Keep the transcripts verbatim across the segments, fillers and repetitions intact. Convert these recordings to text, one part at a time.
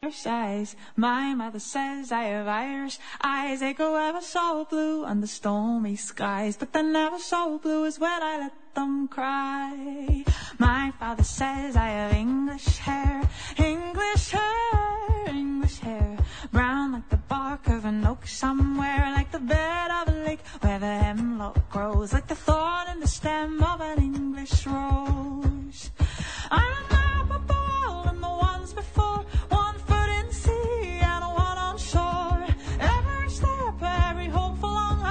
Irish eyes. My mother says I have Irish eyes. They go ever so blue under stormy skies, but they're never so blue as when I let them cry. My father says I have English hair, English hair, English hair, brown like the bark of an oak somewhere, like the bed of a lake where the hemlock grows, like the thorn in the stem of an English rose. I'm a map of the world and the ones before, one foot in sea and one on shore, every step, every hope for long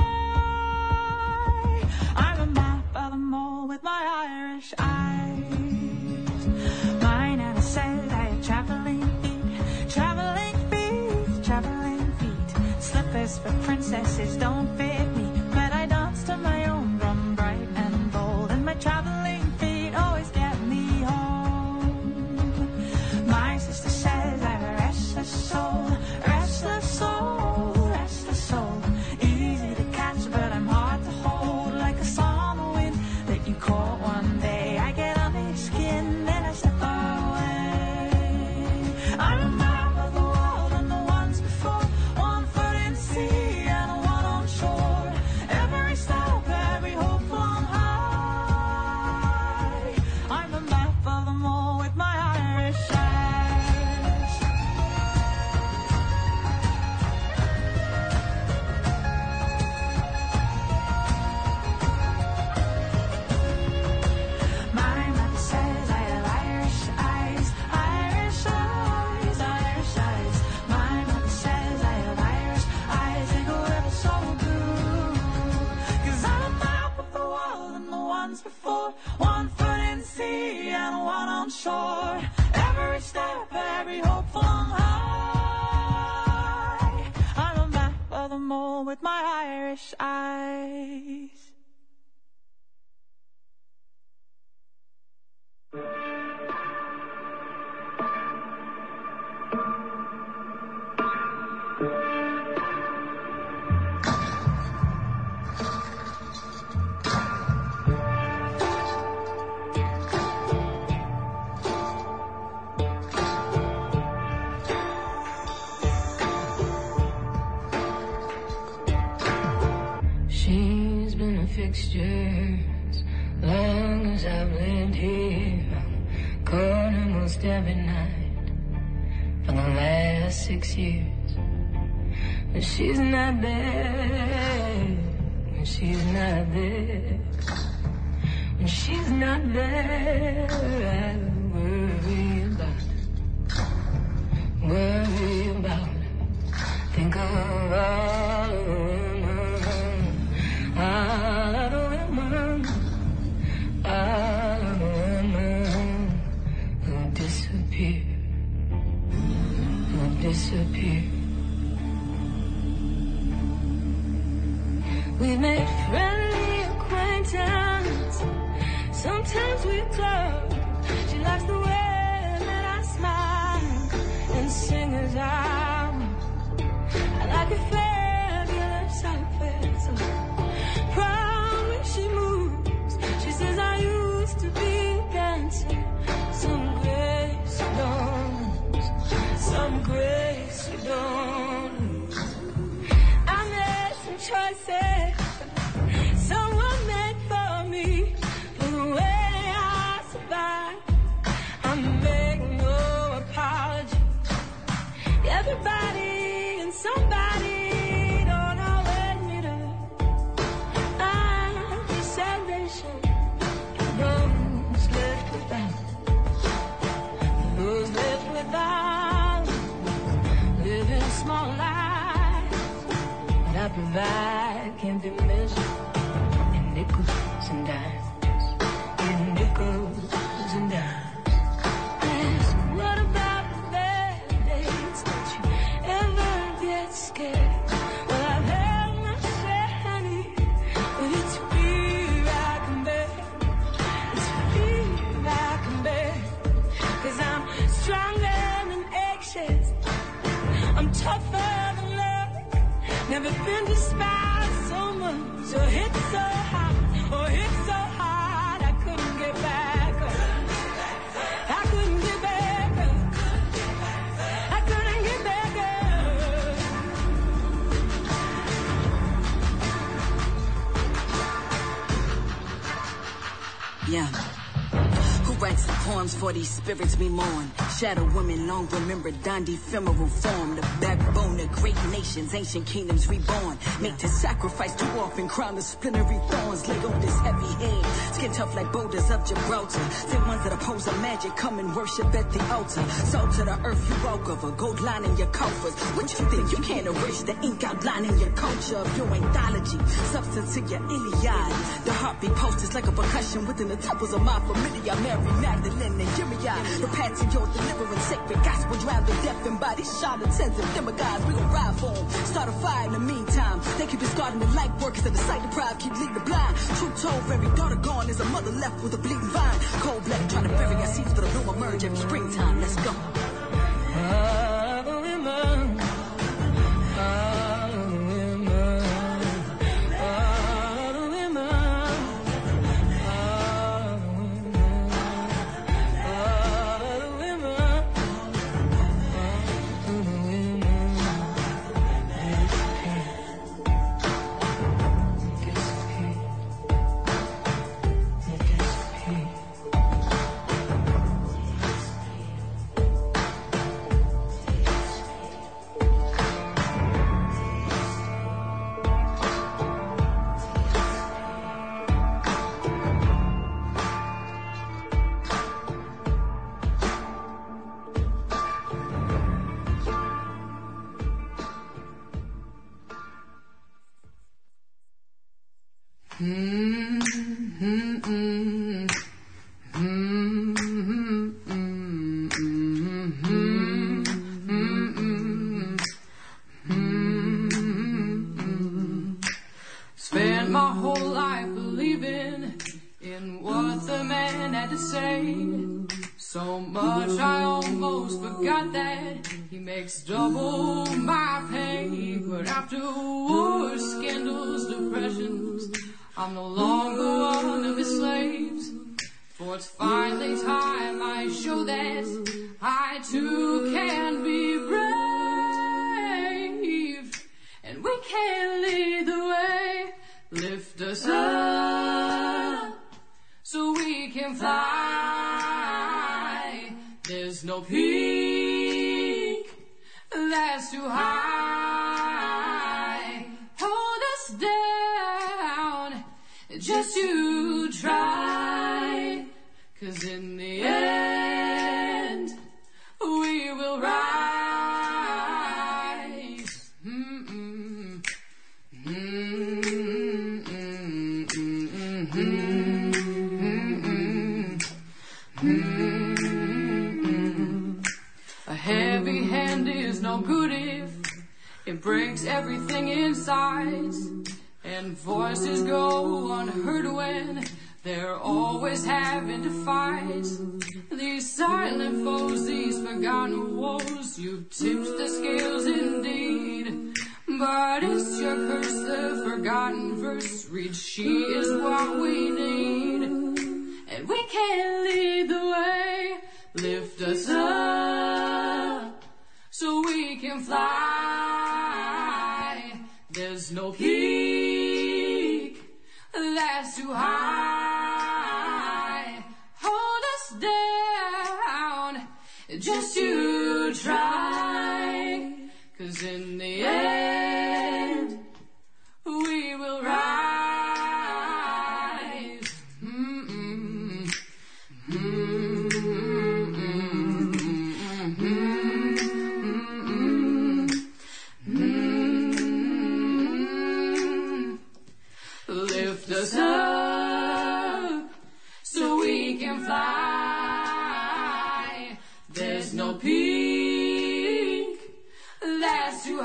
high. I'm a map of them all with my Irish eyes. My nana said I had traveling feet, traveling feet, traveling feet. Slippers for princesses don't fit me, but I dance to my own drum bright and bold, and my traveling feet always get me home. My sister says I have a restless soul, restless soul, restless soul. Easy to catch, but I'm hard to hold, like a song on the wind that you caught one day. I get under your skin, then I step away. I'm a map of the world and the ones before, one foot in sea and one on shore, every step, every hope flung high. I'm a map of them all with my Irish eyes. My mother says I have Irish eyes, Irish eyes, Irish eyes. My mother says I have Irish eyes, they go ever so blue. 'Cause I'm a map of the world and the ones before, one foot in sea and one on shore, every step, every hope flung high. I'm a map of them all with my Irish eyes. She's been a fixture as long as I've lived here. I'm calling most every night for the last six years. But she's not there, when she's not there, when she's not there, I worry about it, worry about it, think of all the women, all of the women, all of the women who disappear, who disappear. We made friendly acquaintance, sometimes we talk. She likes the way that I smile and sing as I'm. I like a fabulous outfit, so proud when she moves. She says I used to be dancing, some grace you don't lose, some grace you don't lose. I made some choices, someone made for me, for the way I survive. I'm making no apology. Everybody and somebody don't always meet her. I'm the salvation for those left without, those left without, living small lives that I provide can be measured in nickels and dimes, in nickels and dimes. Ask, what about the bad days? Don't you ever get scared? Well, I've had my share, honey, but it's fear I can bear. It's fear I can bear. 'Cause I'm stronger than eggshells, I'm tougher than love. Never been despised so much, or hit so hard, or hit so hard I couldn't get back up. I couldn't get back up. I Yeah. Who writes the poems for these spirits we mourn? Shadow women long remembered, donned ephemeral form. The backbone of great nations, ancient kingdoms reborn. Make to sacrifice too often, crown of splintery thorns. Lay on this heavy head, skin tough like boulders of Gibraltar. Same ones that oppose the magic, come and worship at the altar. Salt to the earth you walk over, gold line in your coffers. What you think, you can't erase the ink outlining your culture of your anthology. Substance to your Iliad. The heartbeat posters like a percussion within the temples of my familiar. Mary Magdalene and Jimmy, the path to your deliverance, sacred gospel, drive the deaf and body, charlatans and demagogues. We gon' ride for them, start a fire in the meantime. They keep discarding the light workers that the sight deprived keep leading the blind. True told, every daughter gone is a mother left with a bleeding vine. Cold blooded trying to bury our seeds, but a bloom emerge every springtime. Let's go. Spent my whole life believing in what the man had to say. So much I almost forgot that he makes double my pay. But after wars, scandals, depressions, I'm no longer one of his slaves. For it's finally time I show that I too can be brave. And we can lead the way, lift us up so we can fly. There's no peak that's too high. Hold us down, just you try. 'Cause in the end, we will rise. Mm-mm. Mm-mm. Mm-mm. Mm-mm. A heavy hand is no good if it breaks everything inside. And voices go unheard when they're always having to fight. These silent foes, these forgotten woes, you've tipped the scales indeed. But it's your curse, the forgotten verse. Read, she is what we need. And we can lead the way, lift us up so we can fly. There's no peak that's too high. Hold us down, just you try. 'Cause in the end, we will rise. Mm-mm. Mm-mm. Mm-mm. Mm-mm. Lift us up so we can fly. There's no peak that's too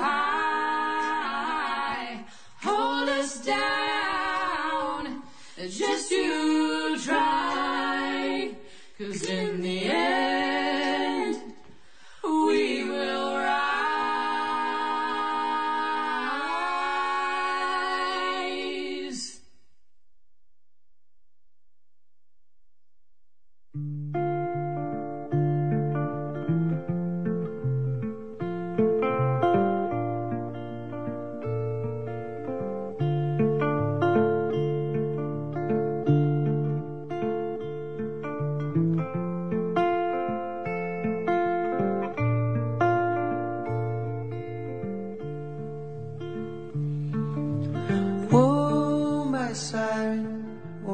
high. Hold us down, just you try. 'Cause in the end, we will rise.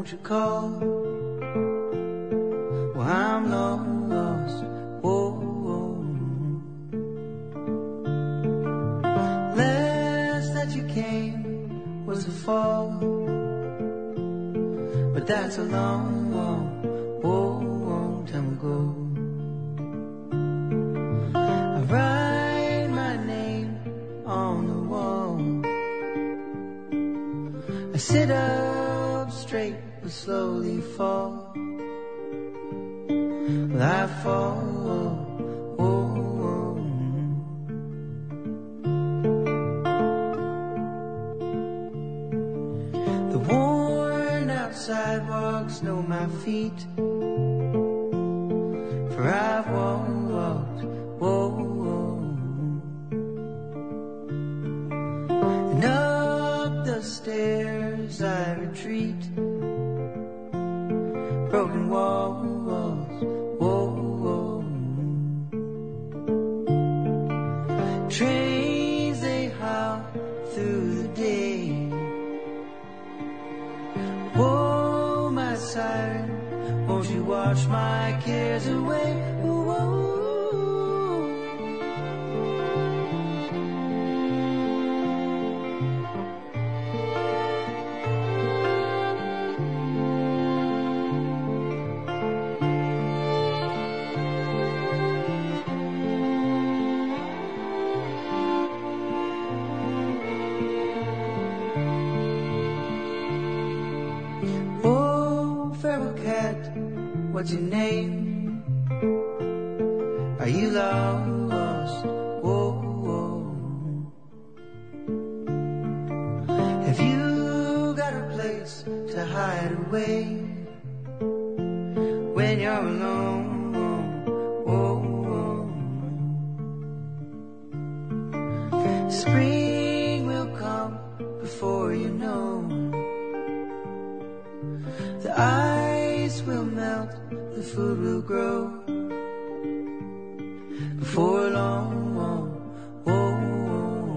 won't you call? Well, I'm lost. Whoa, whoa. Last that you came was the fall, but that's a long, long, whoa, long time ago. I write my name on the wall. I sit up straight but slowly fall. I fall. Oh, oh. The worn out sidewalks know my feet, for I've walked. Whoa, whoa. And up the stairs I retreat, broken walls. Whoa, whoa. Trains they howl through the day. Whoa, my siren, won't you wash my cares away? Whoa, whoa. What's your name? Are you lost? Whoa, whoa. Have you got a place to hide away when you're alone? Whoa, whoa. Spring will come before you know. The ice will melt, the food will grow before long. Oh, oh,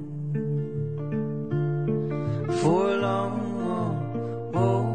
oh. Before long. Oh, oh.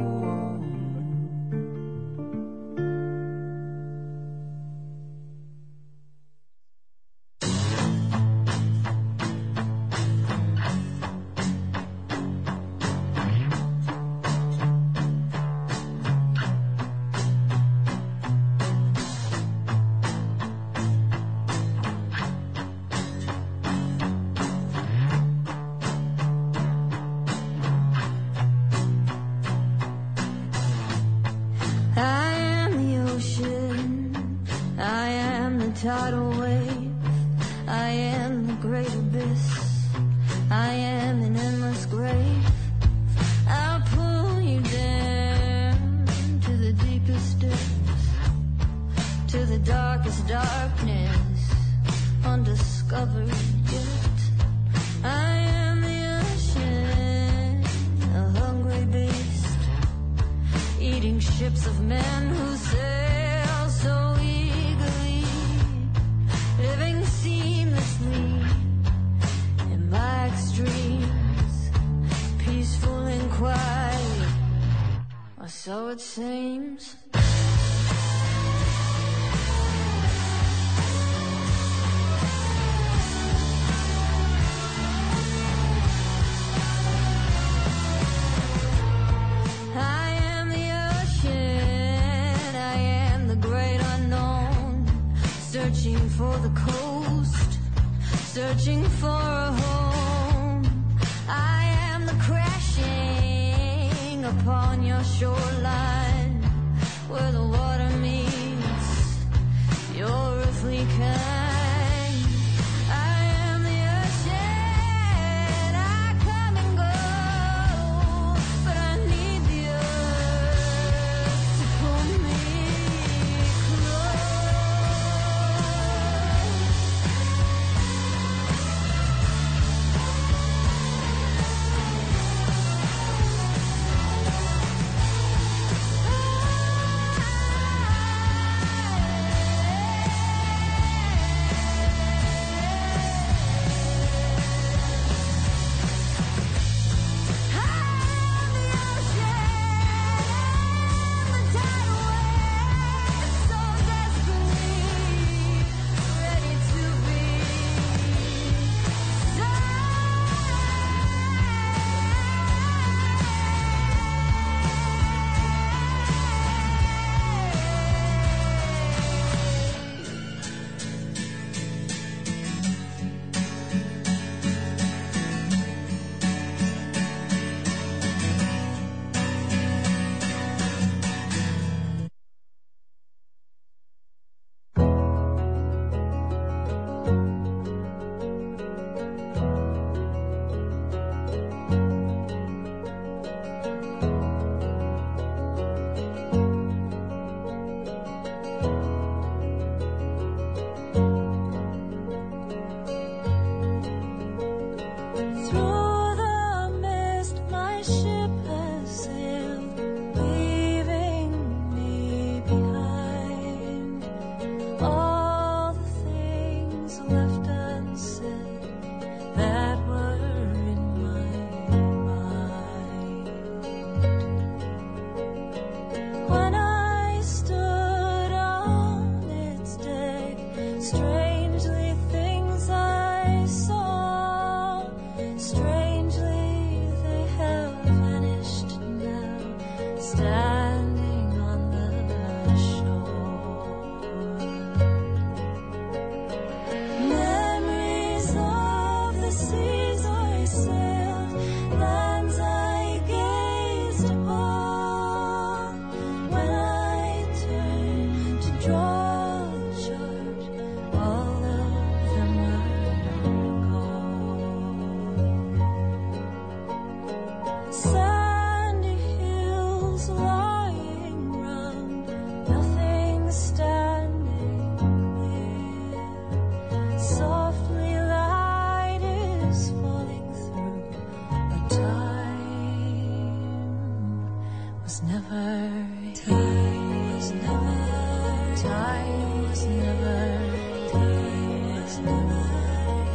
Tidal wave, I am the great abyss, I am an endless grave. I'll pull you down to the deepest depths, to the darkest darkness, undiscovered yet. I am the ocean, a hungry beast, eating ships of men who sail so eagerly, living seamlessly in my extremes, peaceful and quiet, or so it seems. I am the ocean, I am the great unknown, searching for the coast, searching for a home. I am the crashing upon your shoreline, where the water meets your earthly kind. I am the ocean, I come and go, but I need the earth to pull me close.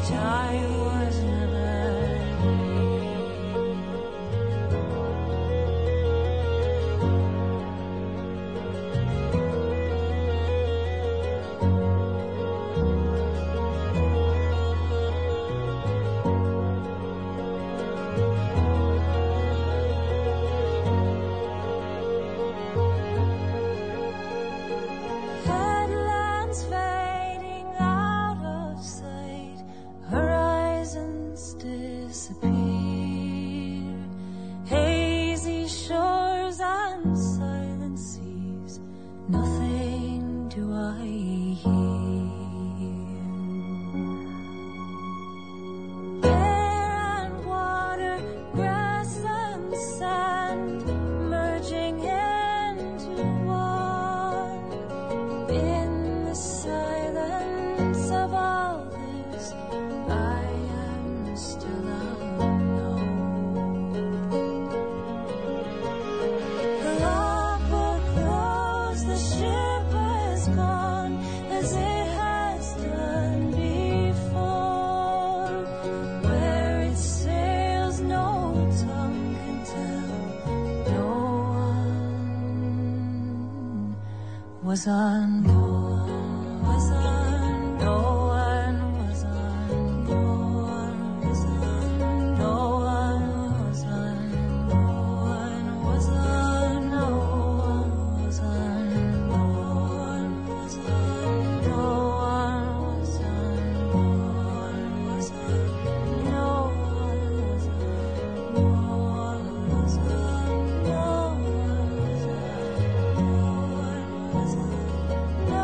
Was on board, was on, no one was on board, was on, no one was on, no one was on, no one was on board, was on, no one was on board, was on, no one was on, no one was on, no one was on, no one was on.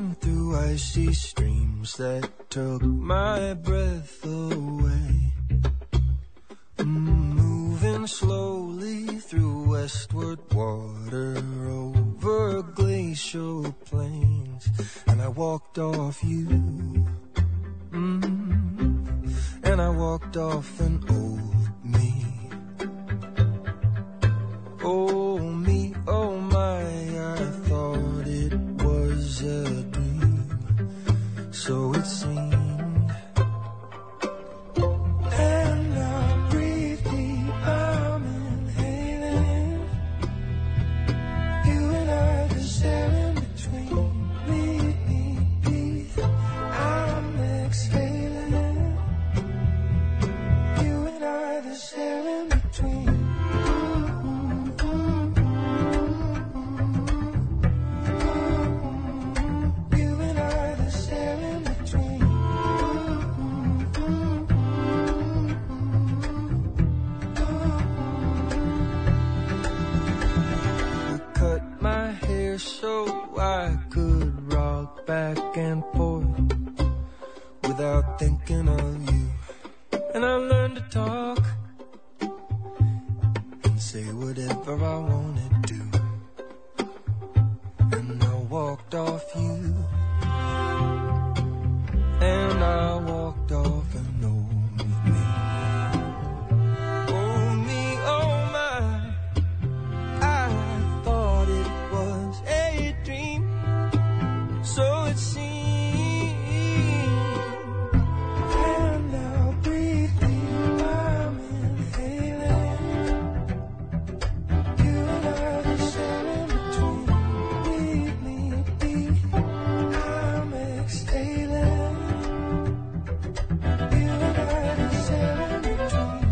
Sailing through icy streams that took my breath away. Moving slowly through westward water over glacial plains, and I walked off you. Mm. And I walked off an old me. Oh me, oh my, I thought it was a dream, so it seemed. And I breathe deep, I'm inhaling. You and I, just there in between. Meet me, breathe, I'm exhaling. You and I, just there in between. So I could rock back and forth without thinking of you. And I learned to talk and say whatever I wanted to. And I walked off you. And I walked off an old me. Oh me, oh my, I thought it was a dream, so it seemed. And now breathe deep, I'm inhaling. You and I, just there in between. Leave me be, I'm exhaling. You and I, just there in between.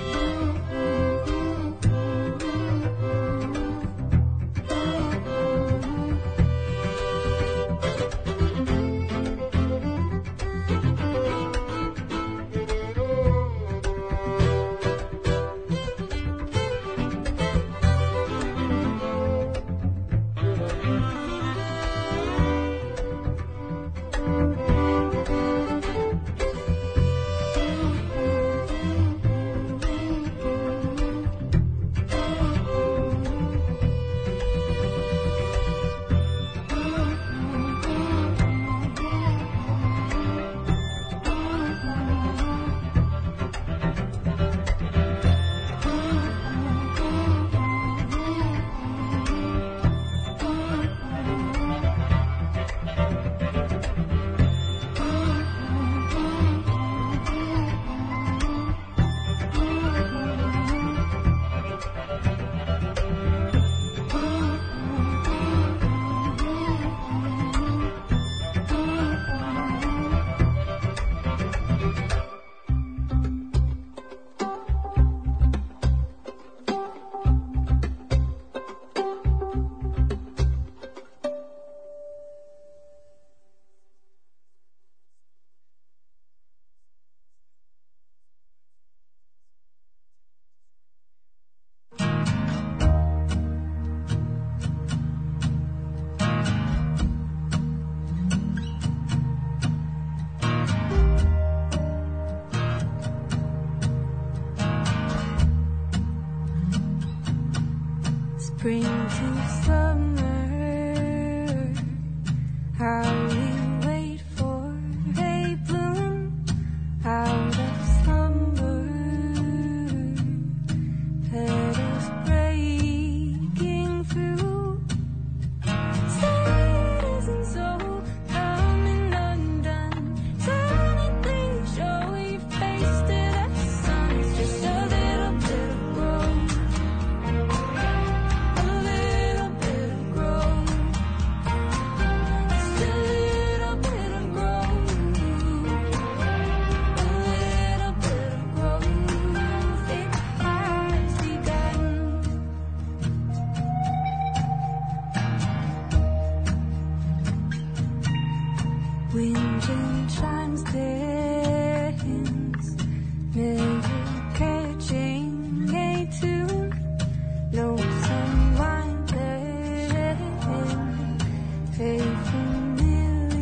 Spring to summer, how we wait for a bloom out of slumber, petals breaking through. Say it isn't so, coming undone. Suddenly show we faced it at the sun. It's just a little bit of growth. Wind and chimes dance, never catching a tune. Lonesome winding, faith familiar.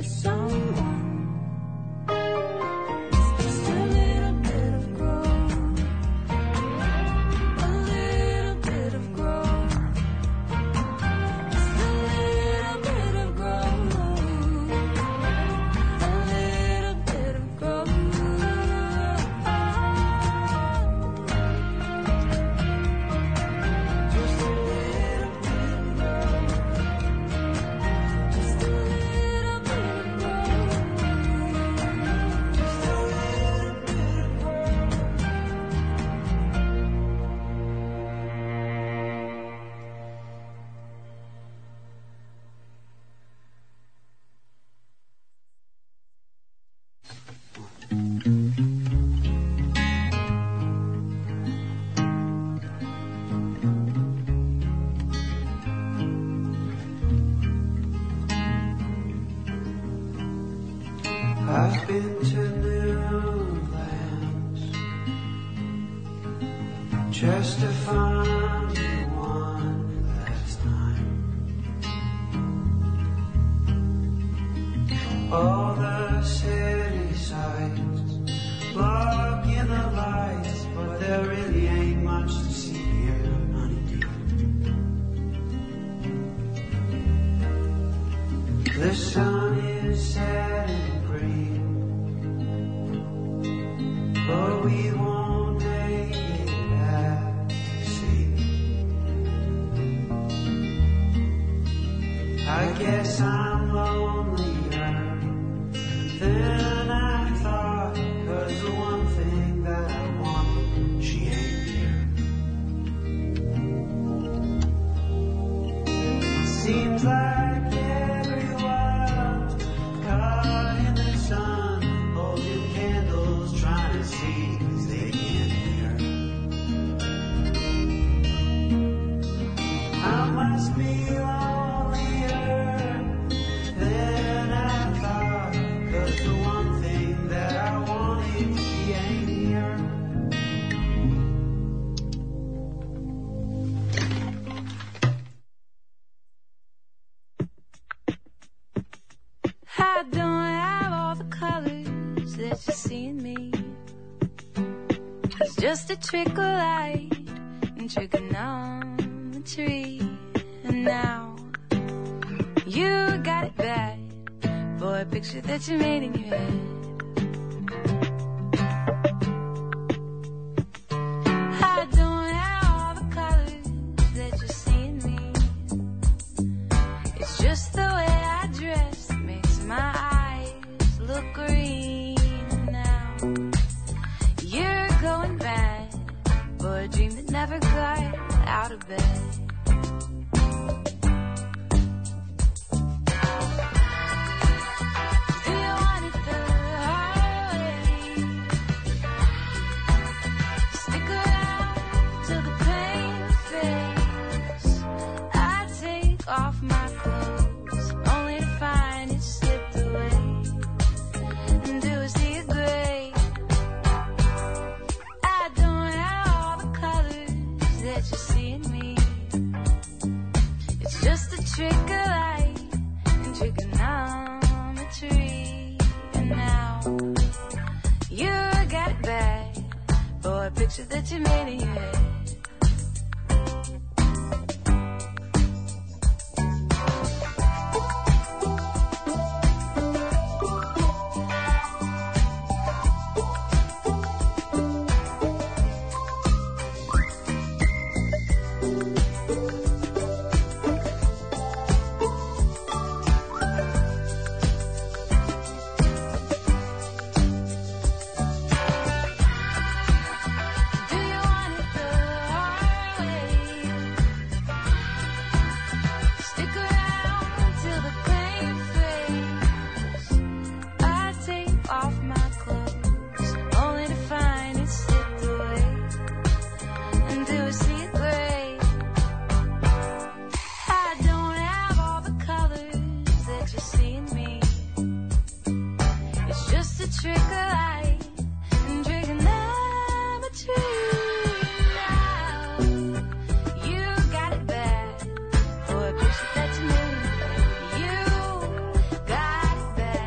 for someone. It's just a little bit of growth, a little bit of growth, just a little bit of growth, a little bit of growth. I've been to new lands just to find you one last time. All the city sights blocking the lights, but there really ain't much to see here, honey dear. The sun is setting, but we won't make it back to sea. I guess I'm lonelier than I thought, 'cause the one thing that I want, she ain't here. Seems like everyone's caught in the sun, holding candles, trying to see 'cause they can't hear. I must be lonelier than I thought, 'cause the one thing that I wanted, she ain't here. I don't have all the colors that you see in me. It's just a trickle light and trigonometry. And now you got it bad for a picture that you made in your head. I don't have all the colors that you see in me. It's just the way I dress makes my eyes look green. And now you're going bad for a dream that never got out of bed. Do you want it the hard way? Stick around till the pain fades. I take off my clothes only to find it slipped away. And do I see it gray? I don't have all the colors that you see in me. It's just a trick of light and trigonometry. And now you got it bad for a picture that you made in your head. Do you want it the hard way? Stick around till the pain fades. I take off my clothes only to find it slipped away. And do I see it gray? I don't have all the colors that you see in me. It's just a trick of light and trigonometry. Now you got it bad for a picture that you made. You got it bad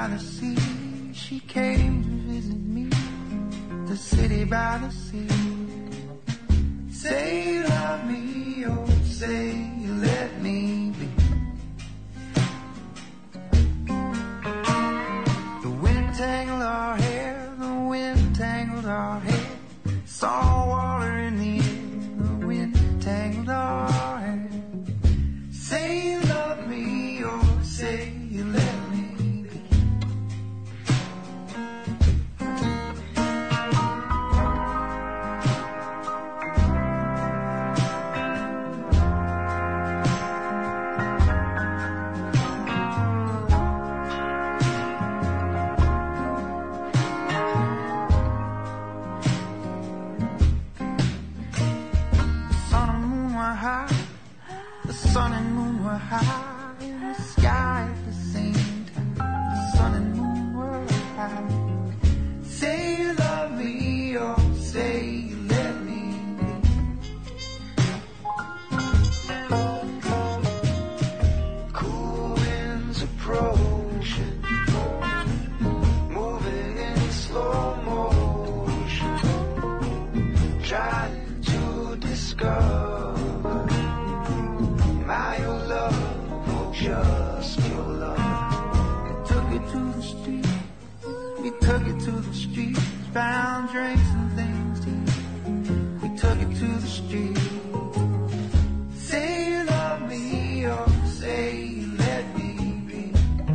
by the sea, she came to visit me. The city by the sea. Say you love me, oh, say you let me be. The wind tangled our hair, the wind tangled our hair. Saw water in the air, the wind tangled our hair. Say you love me, oh, say you let me be. The sun and moon were high in the sky at the same time. The sun and moon were high. Say you love me, or say you let me be. Cool winds approaching, moving in slow motion, trying to discover just your love. We took it to the street. We took it to the street. Found drinks and things to eat. We took it to the street. Say you love me, or say you let me be.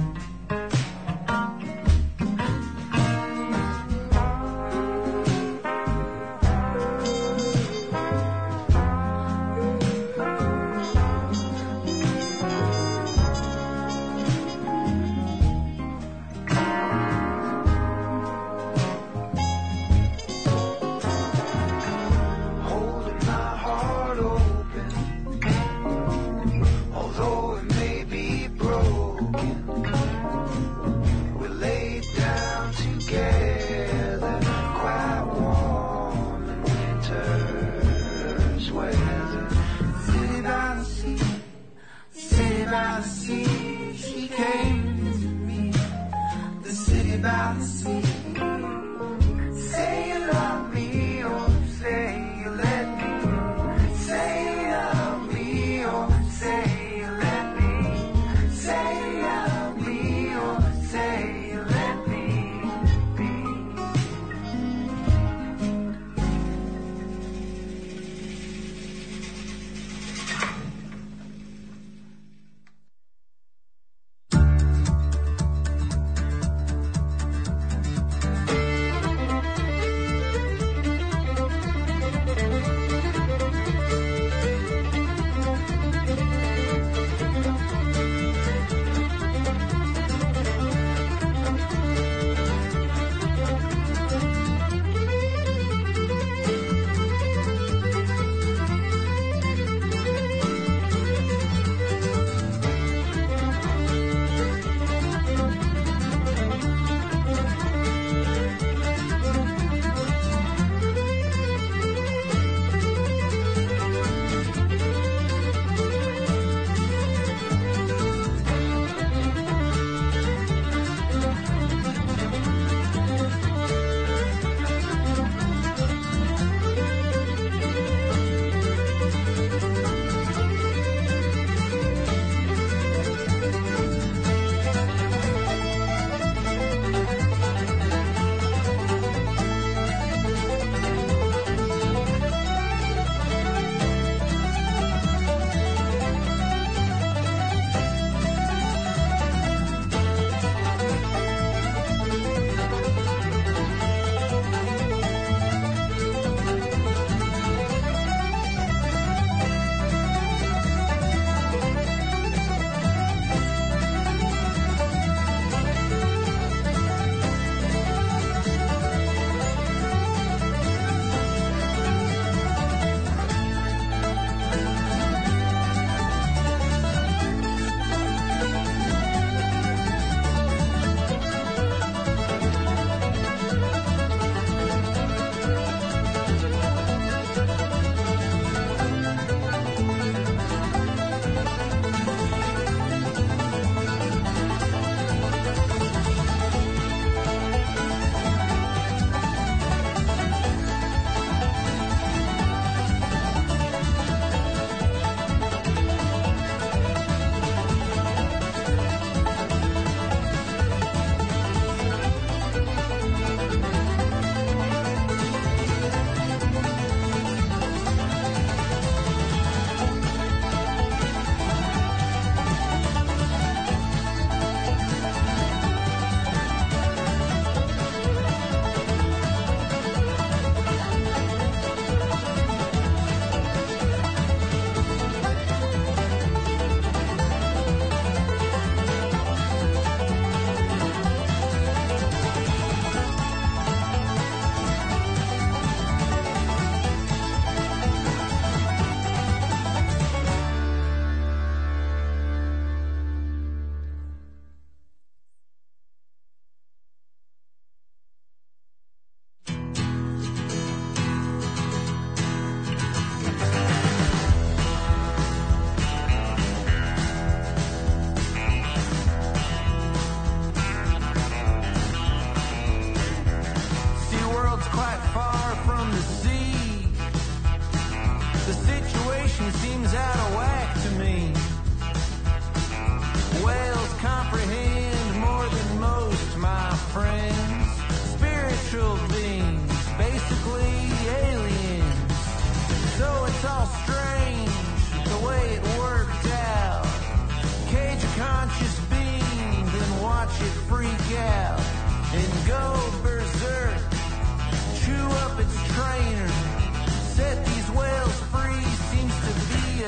About the sea. Say you love me, or say you let me. Say you love me, or say you let me. Say you love me, or say you let me be.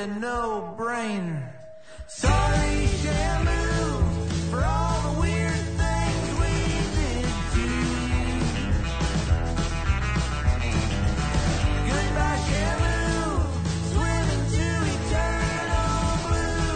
a no-brainer. Sorry, Shamu, for all the weird things we did to you. Goodbye, Shamu, swimming to eternal blue.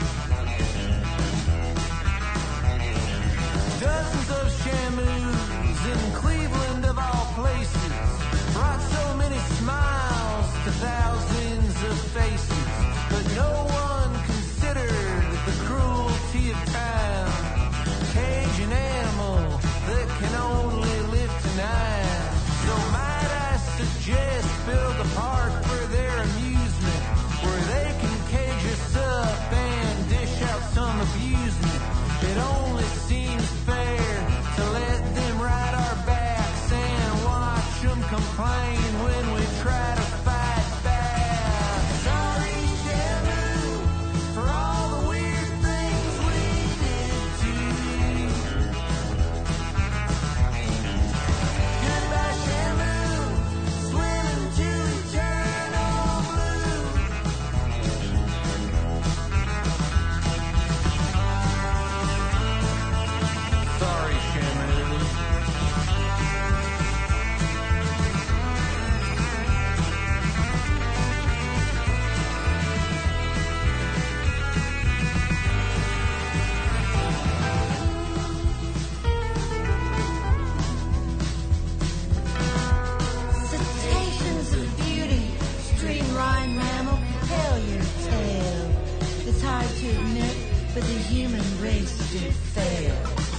Dozens of Shamus in Cleveland of all places brought so many smiles to thousands of faces, but no one considered the cruelty of time. Cage an animal that can only live tonight. So might I suggest build a park for their amusement, where they can cage us up and dish out some abusement. It only seems fair to let them ride our backs and watch them complain when we try to fight back. Sorry, Shamu, for all the weird things we did to you. Goodbye, Shamu, swimming to eternal blue. Sorry, Shamu. Cetaceans of beauty, streamline mammal, tell your tale. It's hard to admit, but the human race did fail.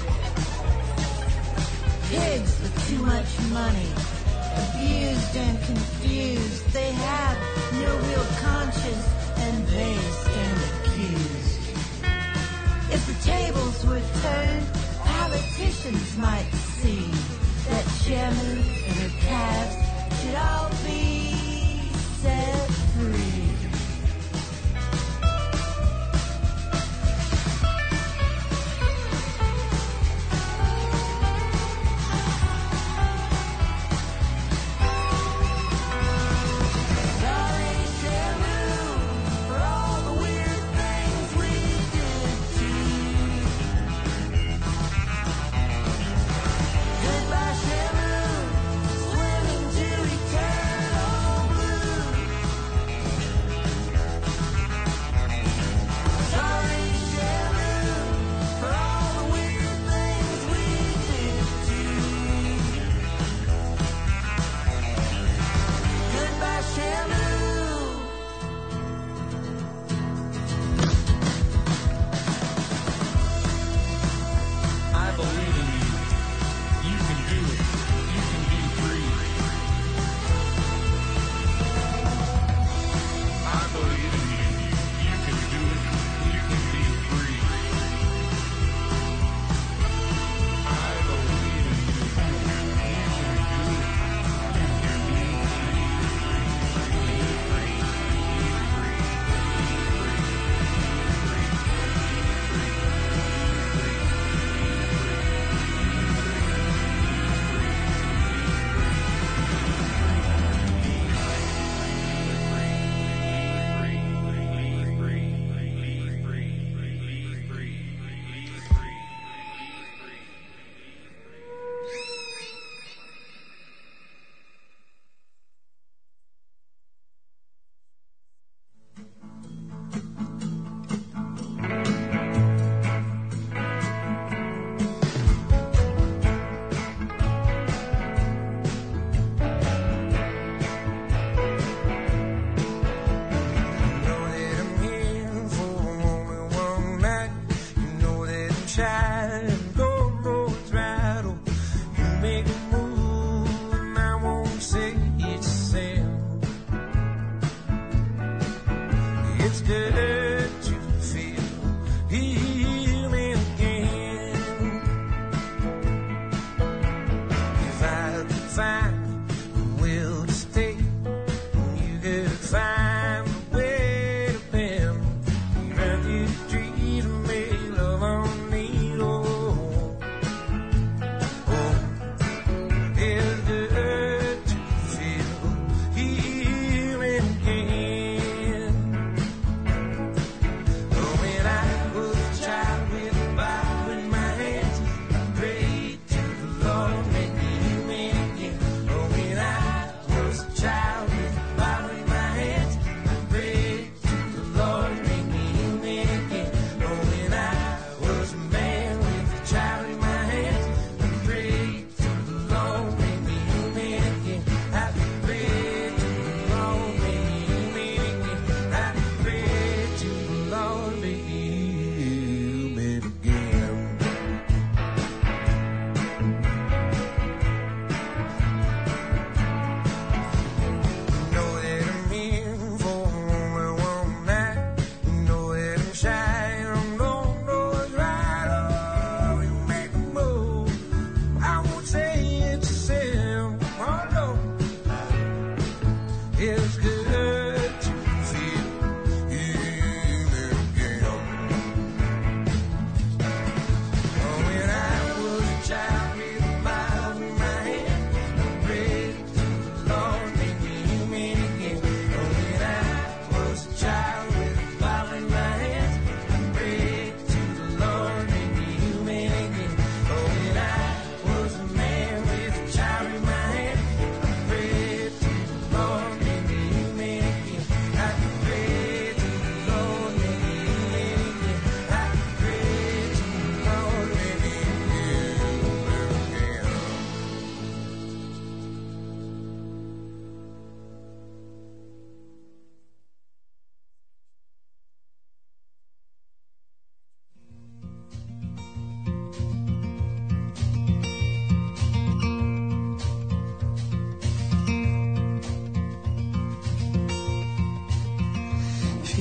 Pigs with too much money, abused and confused. They have no real conscience, and they stand accused. If the tables were turned, politicians might see that Shamu and her calves should all be set free. Sorry, Shamu, for all the weird things we did to you. Goodbye, Shamu, swimming to eternal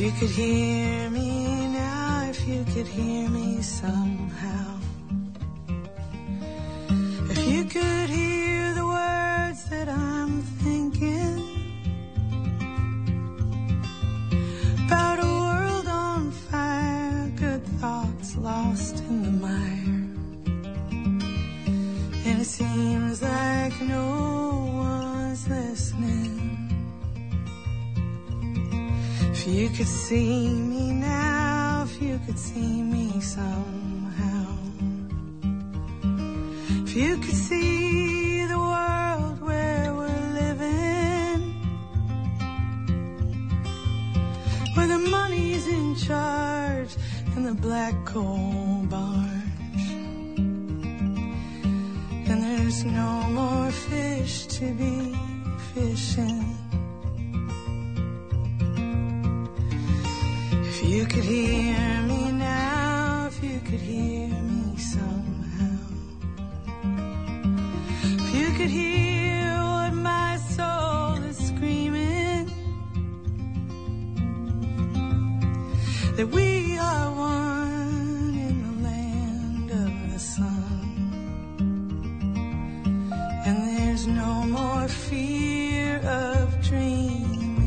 you could hear me now, if you could hear me somehow, if you could hear the words that I'm thinking about a world on fire, good thoughts lost in the mire, and it seems like no one's listening. If you could see me now, if you could see me somehow, if you could see the world where we're living, where the money's in charge and the black coal barge, and there's no more fish to be fishing. If you could hear me now, if you could hear me somehow, if you could hear what my soul is screaming, that we are one in the land of the sun, and there's no more fear of dreaming.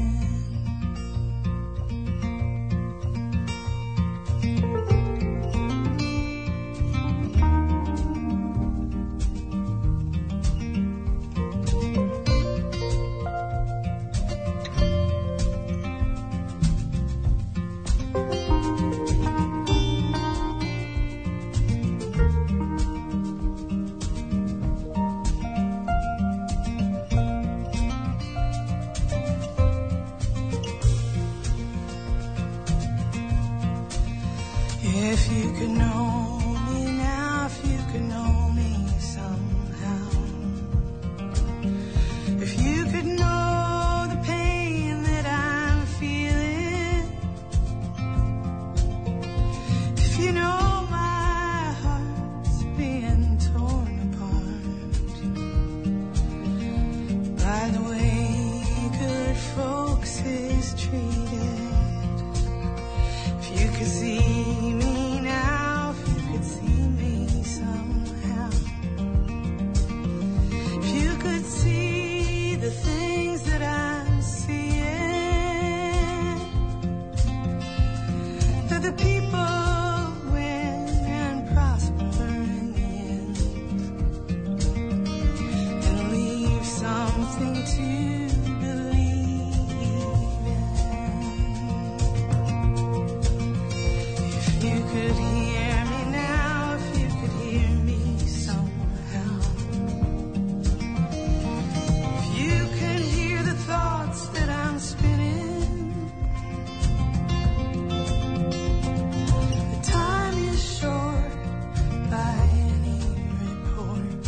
If you could know me now, if you could know me somehow, if you could know the pain that I'm feeling, if you know my heart's being torn apart by the way good folks is treated, if you could see me now, if you could see me somehow, if you could see the things that I'm seeing, that the people win and prosper in the end, and leave something to you could hear me now, if you could hear me somehow, if you could hear the thoughts that I'm spinning, the time is short by any report,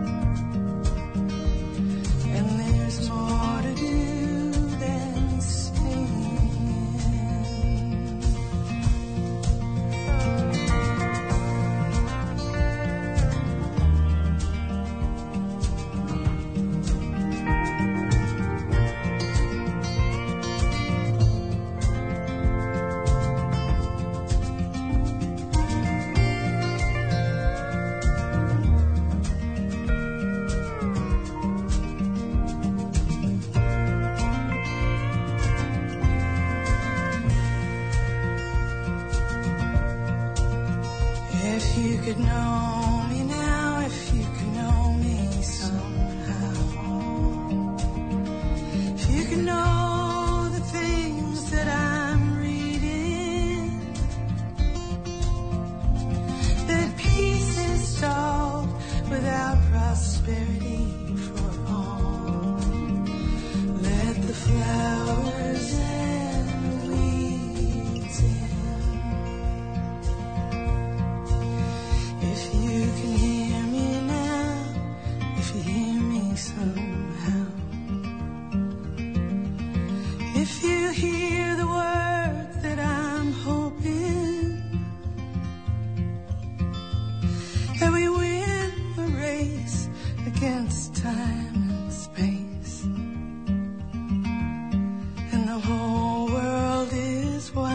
and there's more to do than sing. If you could know me now, if you could know me somehow, if you could know the things that I'm reading, that peace is stalled without prosperity for all. Let the flowers and the weeds in. If you can hear me now, if you hear me somehow, if you hear the words that I'm hoping, that we win the race against time and space, and the whole world is wide.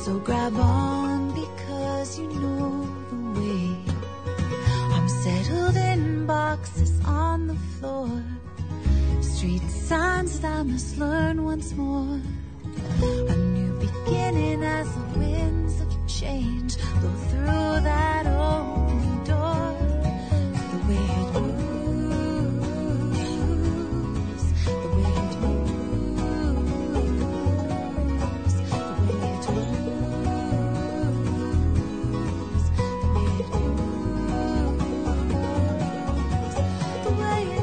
So grab on because you know the way. I'm settled in boxes on the floor, street signs that I must learn once more. A new beginning as the winds of change blow through that old door. The way it moves, the way it moves, the way it moves, the way it moves, the way it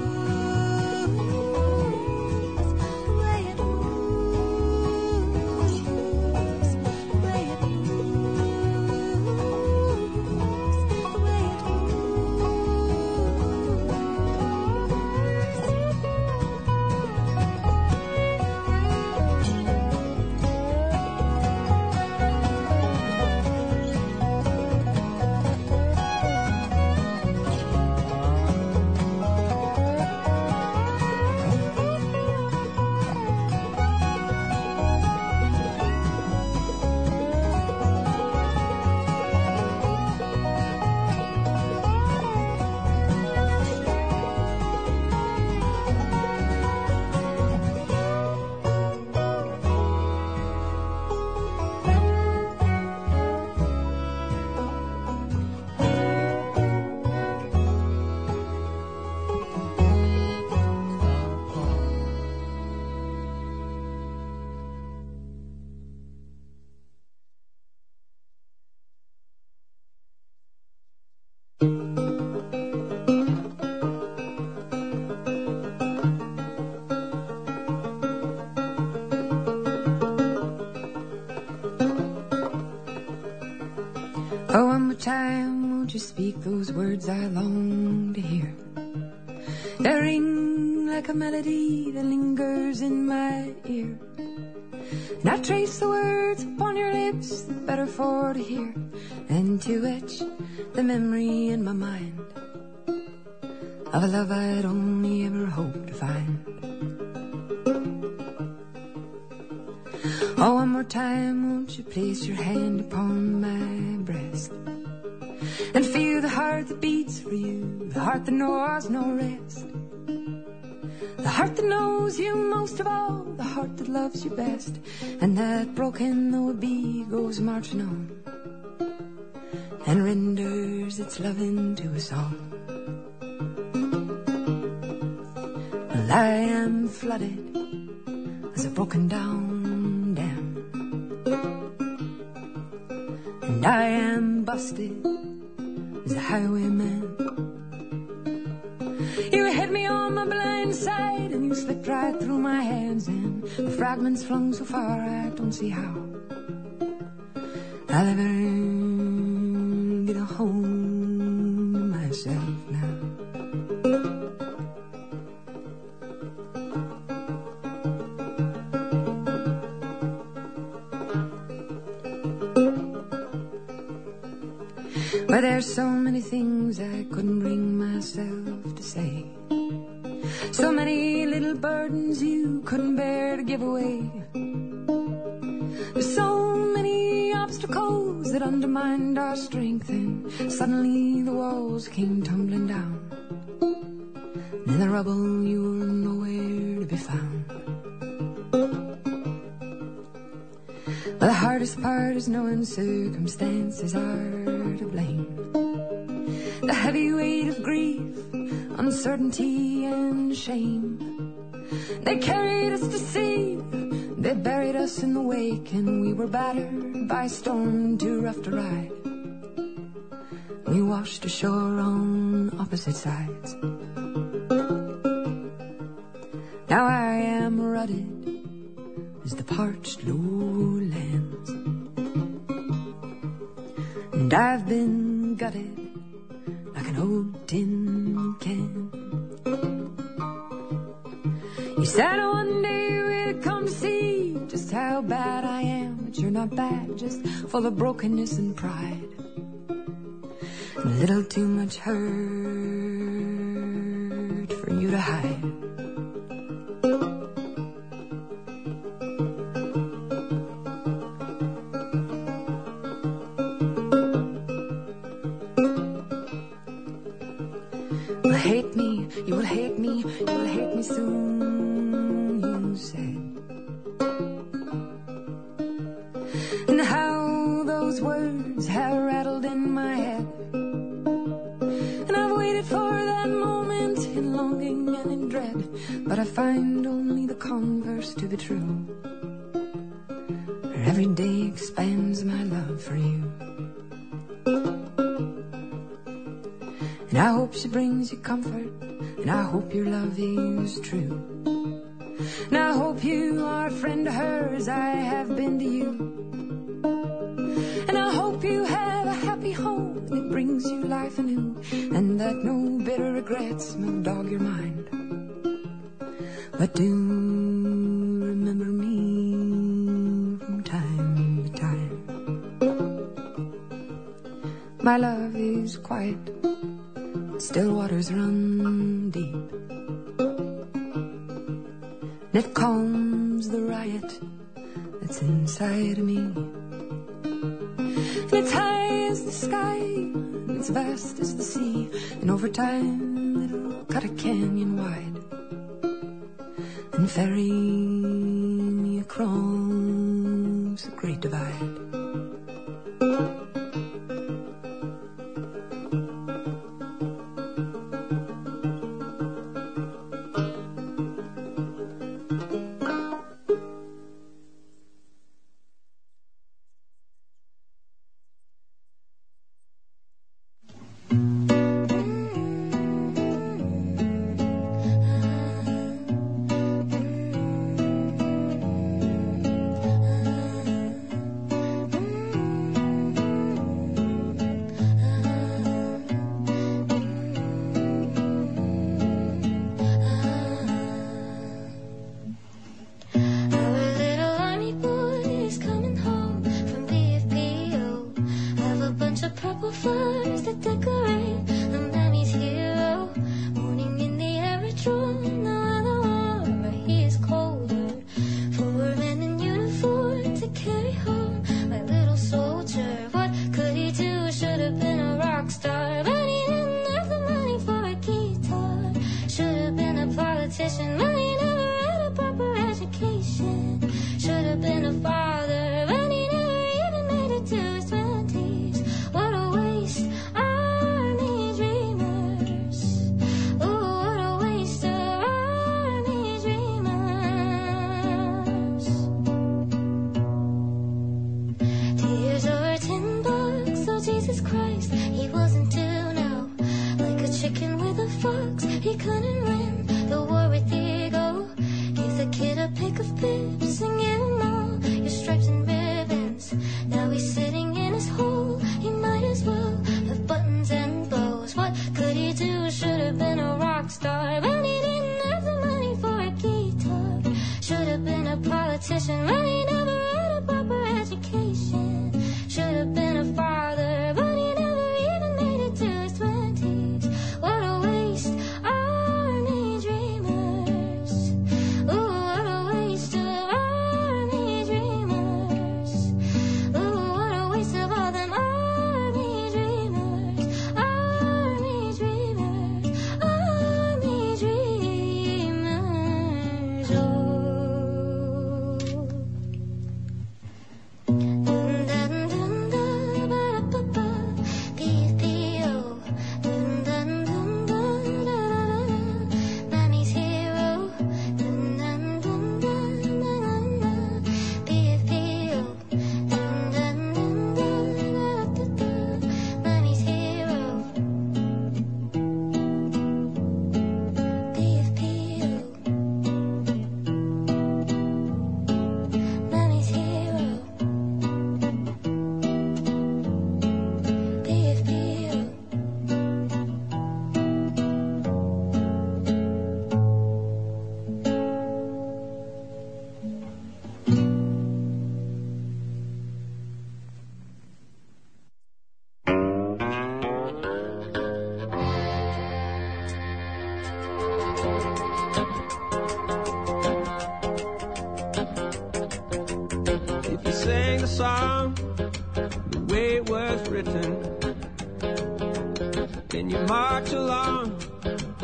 Oh, one more time, won't you speak those words I long to hear? They ring like a melody that lingers in my ear. And I trace the words upon your lips, the better for to hear, and to etch the memory in my mind of a love I'd only ever hoped to find. Oh, one more time, won't you place your hand upon my breast and feel the heart that beats for you, the heart that knows no rest, the heart that knows you most of all, the heart that loves you best, and that broken though it be goes marching on and renders its loving to us all. Well, I am flooded as a broken down dam, and I am busted as a highwayman. You hit me on my blind side and you slipped right through my hands, and the fragments flung so far I don't see how I'll ever get a home to myself now. But there's so many things I couldn't bring myself to say, so many little burdens you couldn't bear to give away. There's so many obstacles that undermined our strength, and suddenly the walls came tumbling down. In the rubble you were nowhere to be found. Well, the hardest part is knowing circumstances are to blame. The heavy weight of grief, uncertainty and shame, they carried us to sea, they buried us in the wake, and we were battered by a storm too rough to ride. We washed ashore on opposite sides. Now I am rutted as the parched lowlands, and I've been gutted like an old tin can. You said one day we'd come to see just how bad I am, but you're not bad, just full of brokenness and pride, and a little too much hurt for you to hide. hate me, you will hate me, you will hate me soon, you said. And how those words have rattled in my head. And I've waited for that moment in longing and in dread, but I find only the converse to be true. Every day expands my love for you. And I hope she brings you comfort, and I hope your love is true. And I hope you are a friend to her as I have been to you. And I hope you have a happy home that brings you life anew, and that no bitter regrets will dog your mind. But do remember me from time to time. My love is quiet, still waters run deep. And it calms the riot that's inside of me. And it's high as the sky, and it's vast as the sea, and over time it'll cut a canyon wide and ferry me across the Great Divide.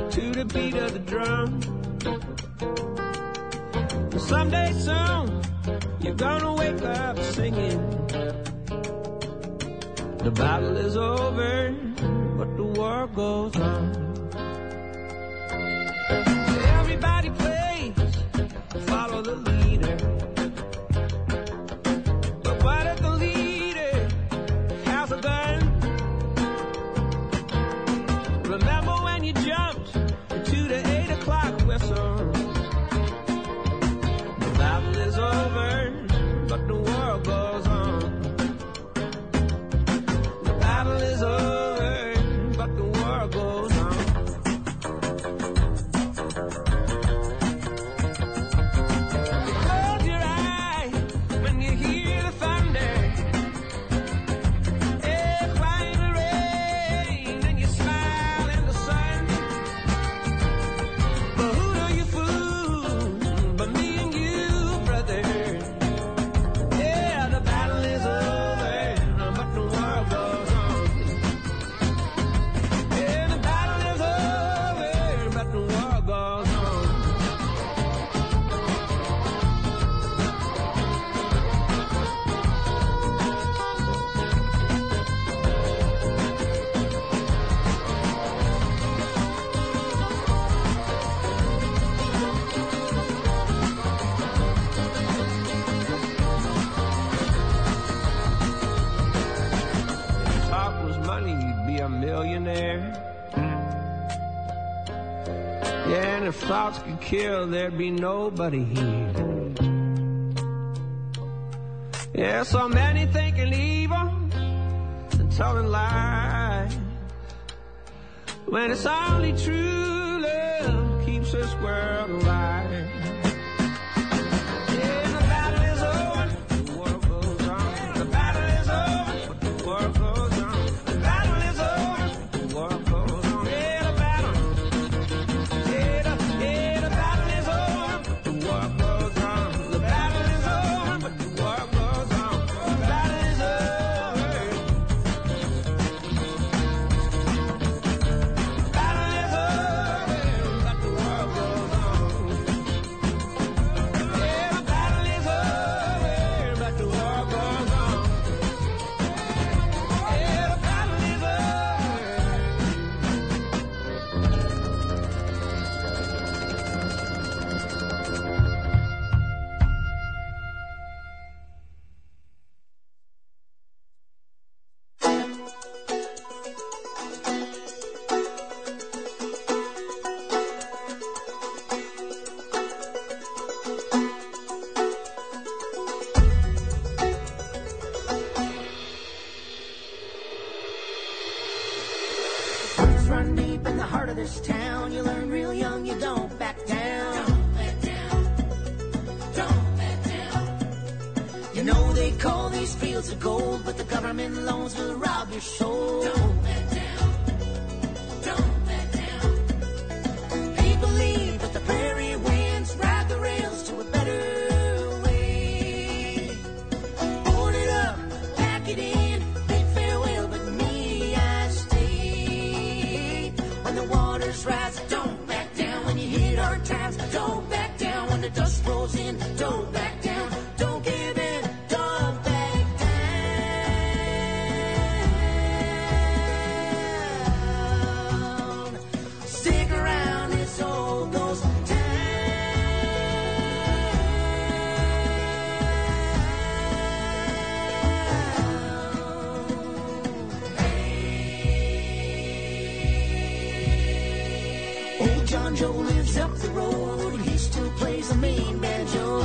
to the beat of the drum. Someday soon, you're gonna wake up singing. The battle is over, but the war goes on. Everybody plays, follow the leader. But what if the leader has a gun? Remember when you jumped into the eight o'clock whistle? The battle is over, but the war goes on. The battle is over, but the war goes on. Close your eyes when you hear the thunder. Yeah, cry in the rain and you smile in the sun. But who do you fool but me and you, brother? Yeah, the battle is over, but the war goes on. Yeah, the battle is over, but the war goes on. If talk was money, you'd be a millionaire. Yeah, and if thoughts could kill, there'd be nobody here. Yeah, so many thinking evil and telling lies, when it's only true love keeps this world alive. Yeah, the battle is over, the war goes on. The battle is over, but the war goes on. The battle is over, the war goes on. Yeah, the battle, yeah, the, yeah, the battle is over, but the war goes on. The battle is over, but the war goes on. The battle is over. The battle is over, but the war goes on. Yeah, the battle is over, but the war goes on. Yeah, the battle is over. Roots run deep in the heart of this town. You learn real young, you don't back down. Don't back down. Don't back down. You know they call these fields of gold, but the government loans will rob your soul. Don't back down. Don't back down. They believe that the prairie winds ride the rails to a better way. Board it up, pack it in, bid farewell, but me, I stay. When the waters rise, don't back down. When you hit hard times, don't back down. When the dust rolls in, don't back down. Don't give in, don't back down. Stick around, it's all those Old John Joe lives up the road, and he still plays the main banjo.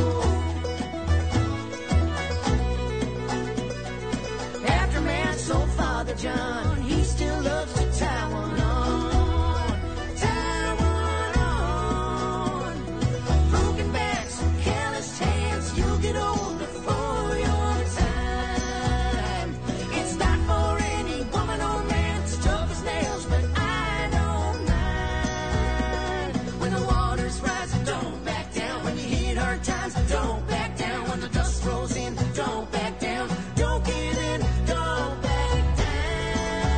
After Matt's old Father John, he still loves to tie one on, tie one on. Broken backs, calloused hands, you'll get old before your time. It's not for any woman or man, it's tough as nails, but I don't mind. When the waters rise, don't back down. When you hit hard times, don't back down. When the dust rolls in, don't back down. Don't give in, don't back down.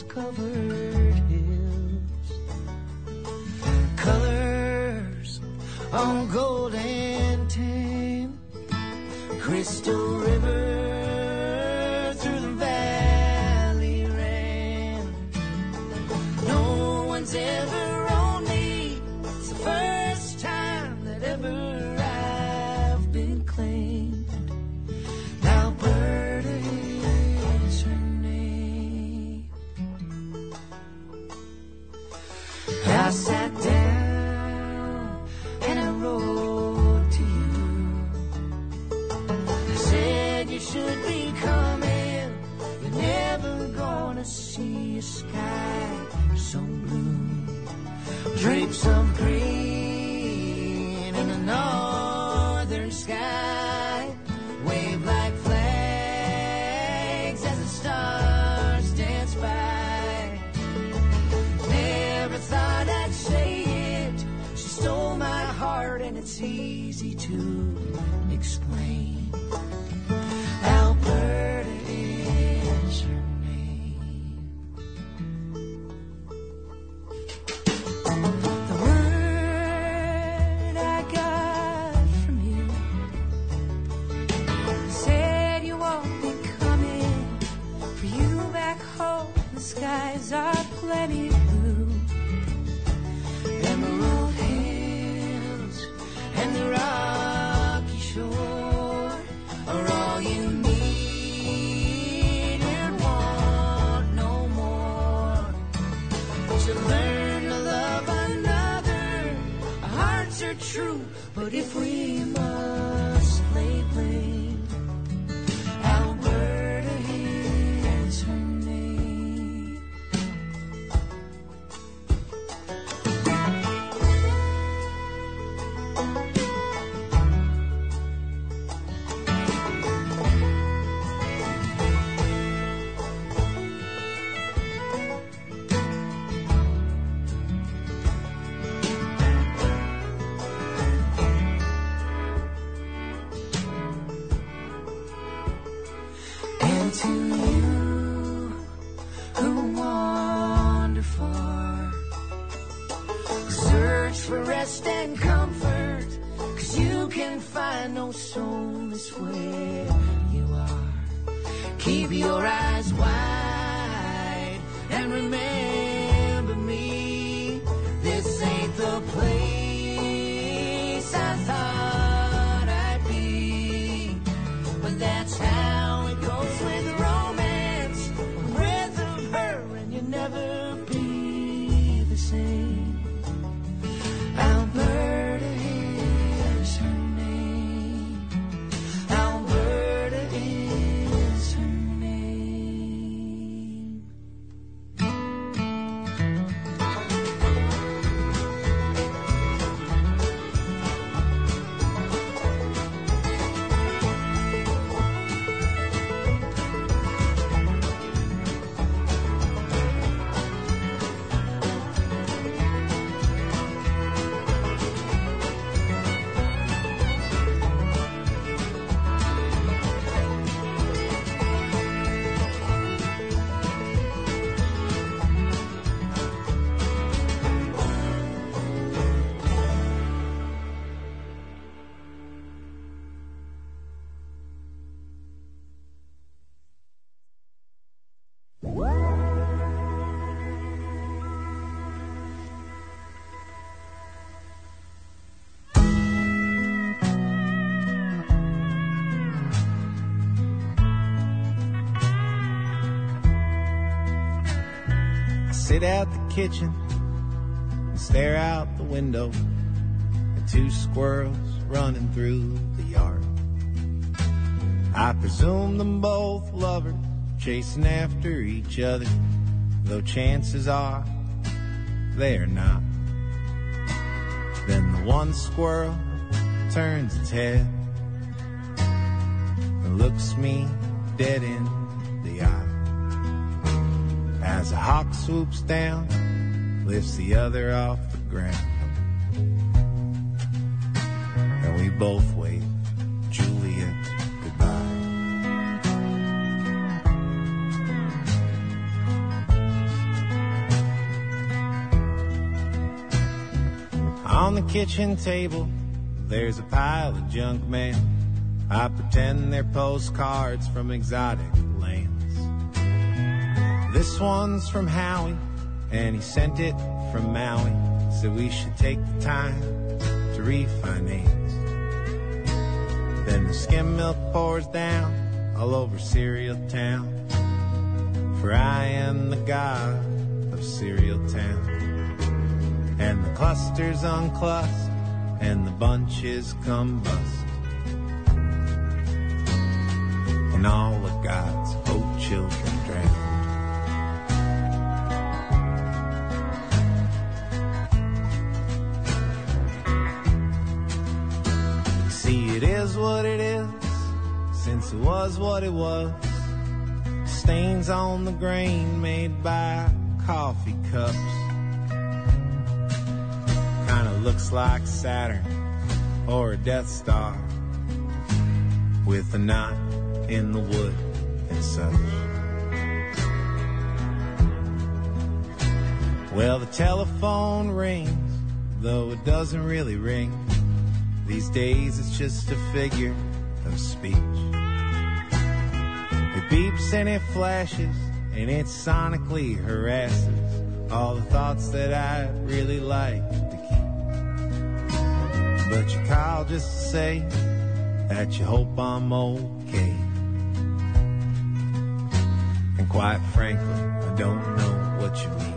snow-covered hills. Colors on gold and tan, crystal river through the valley ran. No one's ever on me, it's the first time that ever I've been claimed. Alberta is her name. I sat down and I wrote to you. I said you should be coming. You're never gonna see a sky so blue. Drapes of green in the northern sky wave like flags as the stars dance by. Never thought I'd say it. She stole my heart and it's easy to explain. Alberta is her name. The word I got from you said you won't be coming. For you back home, the skies are plenty blue. Emerald hills and the rocky shore are all you need and want no more. To learn to love another, our hearts are true, but if we must lay blame, Alberta is her name. And to you who wander far, search for rest and comfort, 'cause you can find no solace where you are. Keep your eyes wide and remember me. This ain't the place I thought I'd be, but that's how it goes with romance. A breath of her and you'll never be the same. Alberta is her name. Alberta is her name. Sit out the kitchen and stare out the window at two squirrels running through the yard. I presume them both lovers chasing after each other, though chances are they're not. Then the one squirrel turns its head and looks me dead in the eye. As a hawk swoops down, lifts the other off the ground, and we both wave Julia goodbye. On the kitchen table, there's a pile of junk mail. I pretend they're postcards from exotic lands. This one's from Howie, and he sent it from Maui. Said we should take the time to refinance. Then the skim milk pours down all over Cereal Town. For I am the god of Cereal Town. And the clusters unclust, and the bunches combust. And all of God's hope children drown. See, it is what it is, since it was what it was. Stains on the grain made by coffee cups. Kinda looks like Saturn or a Death Star, with a knot in the wood and such. Well, the telephone rings, though it doesn't really ring. These days it's just a figure of speech. It beeps and it flashes, and it sonically harasses all the thoughts that I'd really like to keep. But you call just to say that you hope I'm okay. And quite frankly, I don't know what you mean.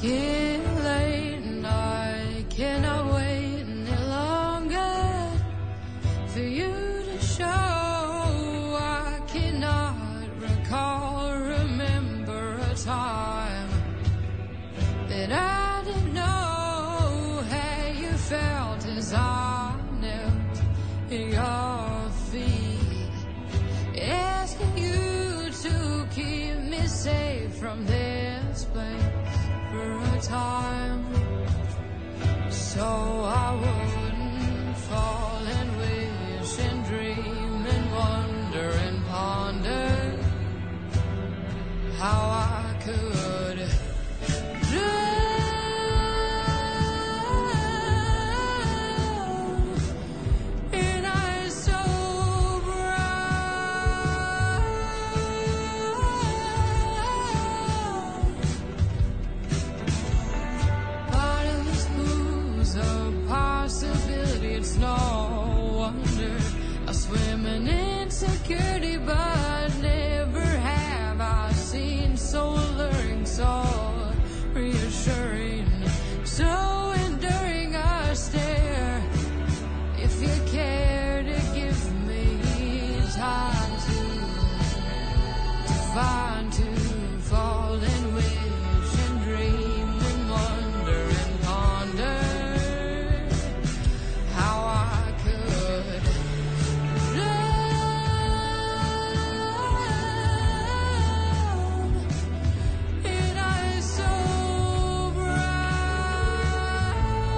getting late and I cannot wait any longer for you to show. I cannot recall or remember a time that I didn't know how you felt as I knelt at your feet, asking you to keep me safe from this place for a time, so I wouldn't fall and wish and dream and wonder and ponder how I could it's no wonder I swim in insecurity, but never have I seen so alluring, so reassuring, so enduring a stare. If you care to give me time to, to find, to fall and wish and dream and wonder and ponder how I could love in eyes so bright.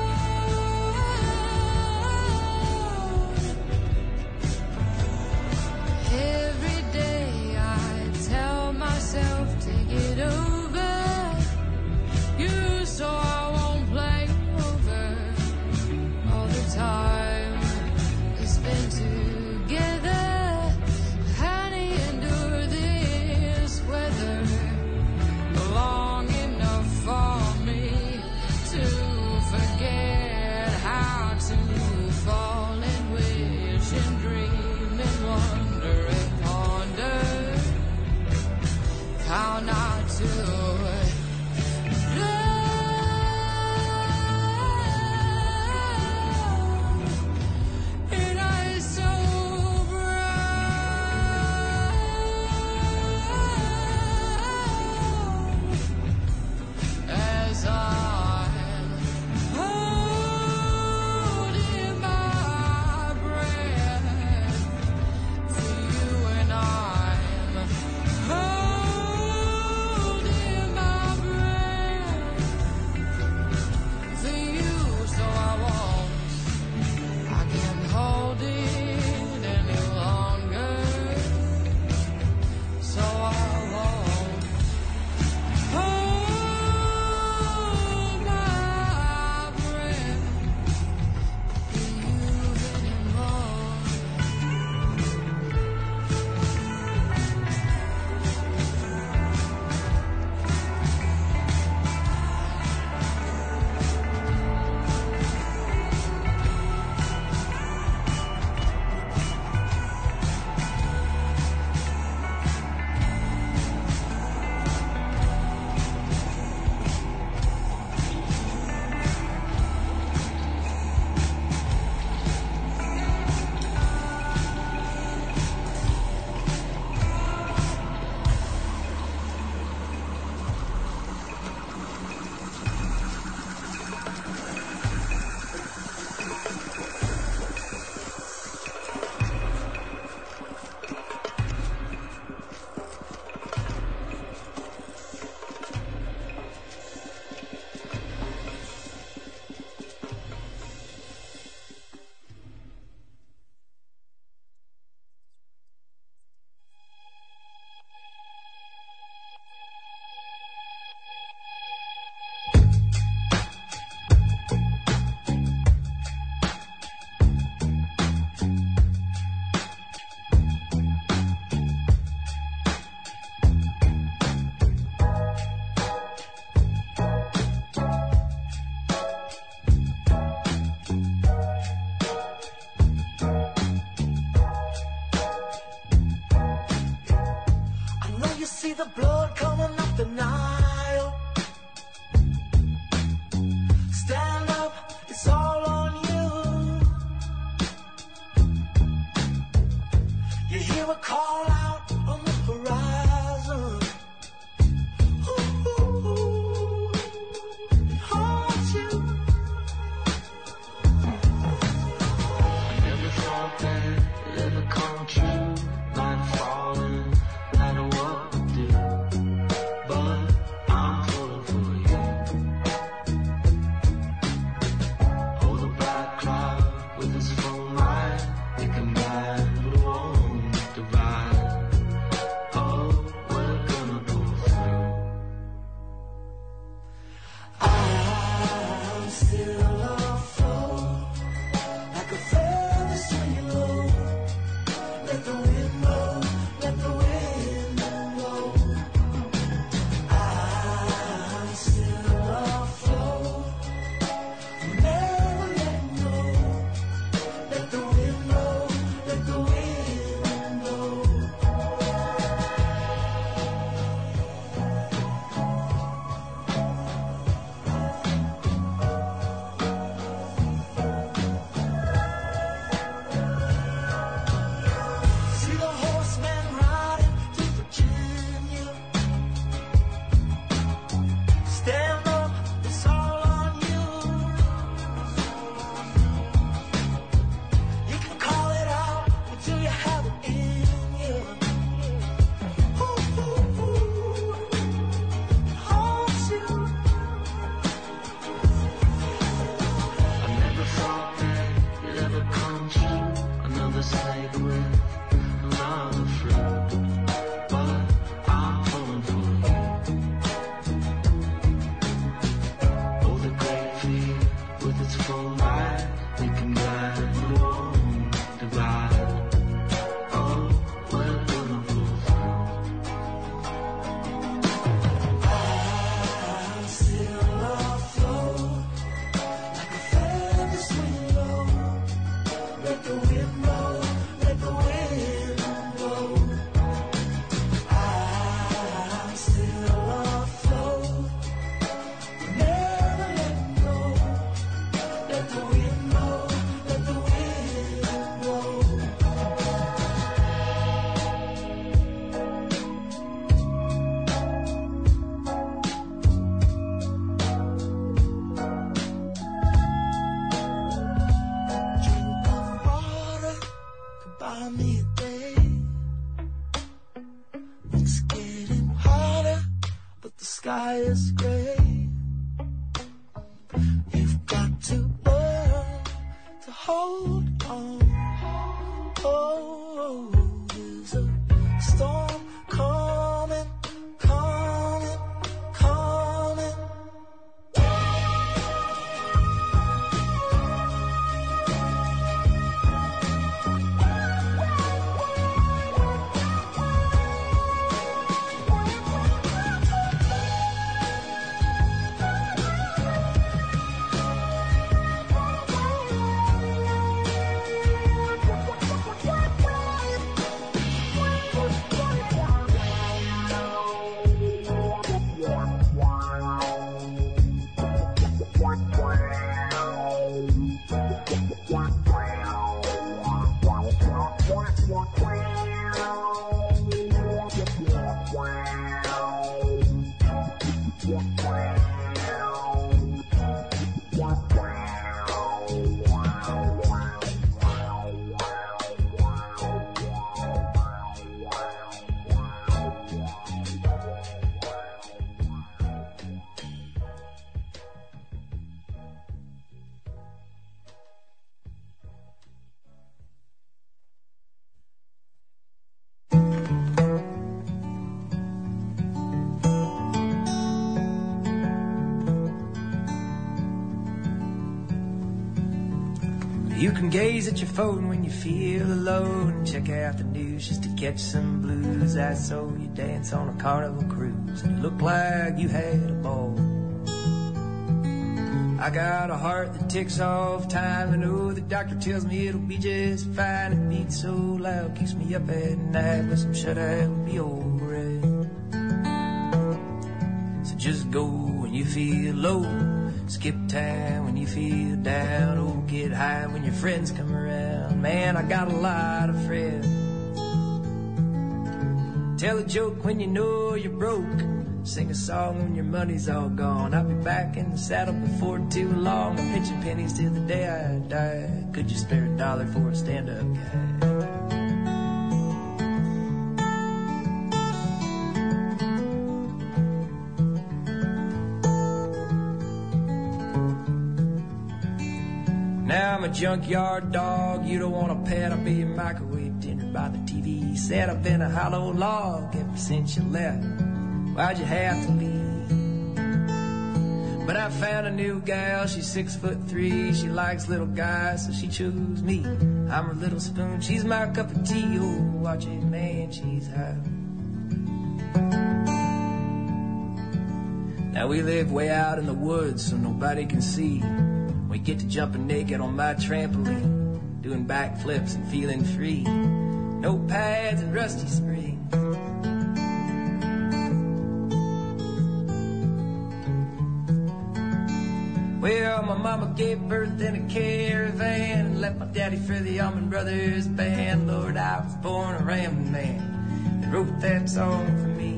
Every day I tell myself to get over you, so I won't play over all the time we spend together. Honey, endure this weather long enough for me to forget how to fall and wish and dream and wonder and ponder how not to in eyes so bright, as I'm holding my breath for you, and I'm holding my breath for you, so I won't, I can't hold it any longer, so I won't hold my breath for you anymore. I know you see the blood coming up the Nile. the sky is gray. You've got to learn to hold on. Oh, there's a storm coming, coming, coming. You can gaze at your phone when you feel alone. Check out the news just to catch some blues. I saw you dance on a carnival cruise and you look like you had a ball. I got a heart that ticks off time. I know the doctor tells me it'll be just fine. It beats so loud, keeps me up at night. With some shut-eye will be alright. So just go when you feel low. Skip time when you feel down. Oh, get high when your friends come around. Man, I got a lot of friends. Tell a joke when you know you're broke. Sing a song when your money's all gone. I'll be back in the saddle before too long. I'm pitching pennies till the day I die. Could you spare a dollar for a stand-up guy? Now I'm a junkyard dog, you don't want a pet, I'll be a microwave dinner by the T V set. I've been a hollow log ever since you left. Why'd you have to leave? But I found a new gal, she's six foot three. She likes little guys, so she chose me. I'm her little spoon, she's my cup of tea. Oh, watch it, man, she's hot. Now we live way out in the woods, so nobody can see. We get to jumping naked on my trampoline, doing backflips and feeling free. No pads and rusty springs. Well, my mama gave birth in a caravan and left my daddy for the Allman Brothers band. Lord, I was born a rambling man that wrote that song for me.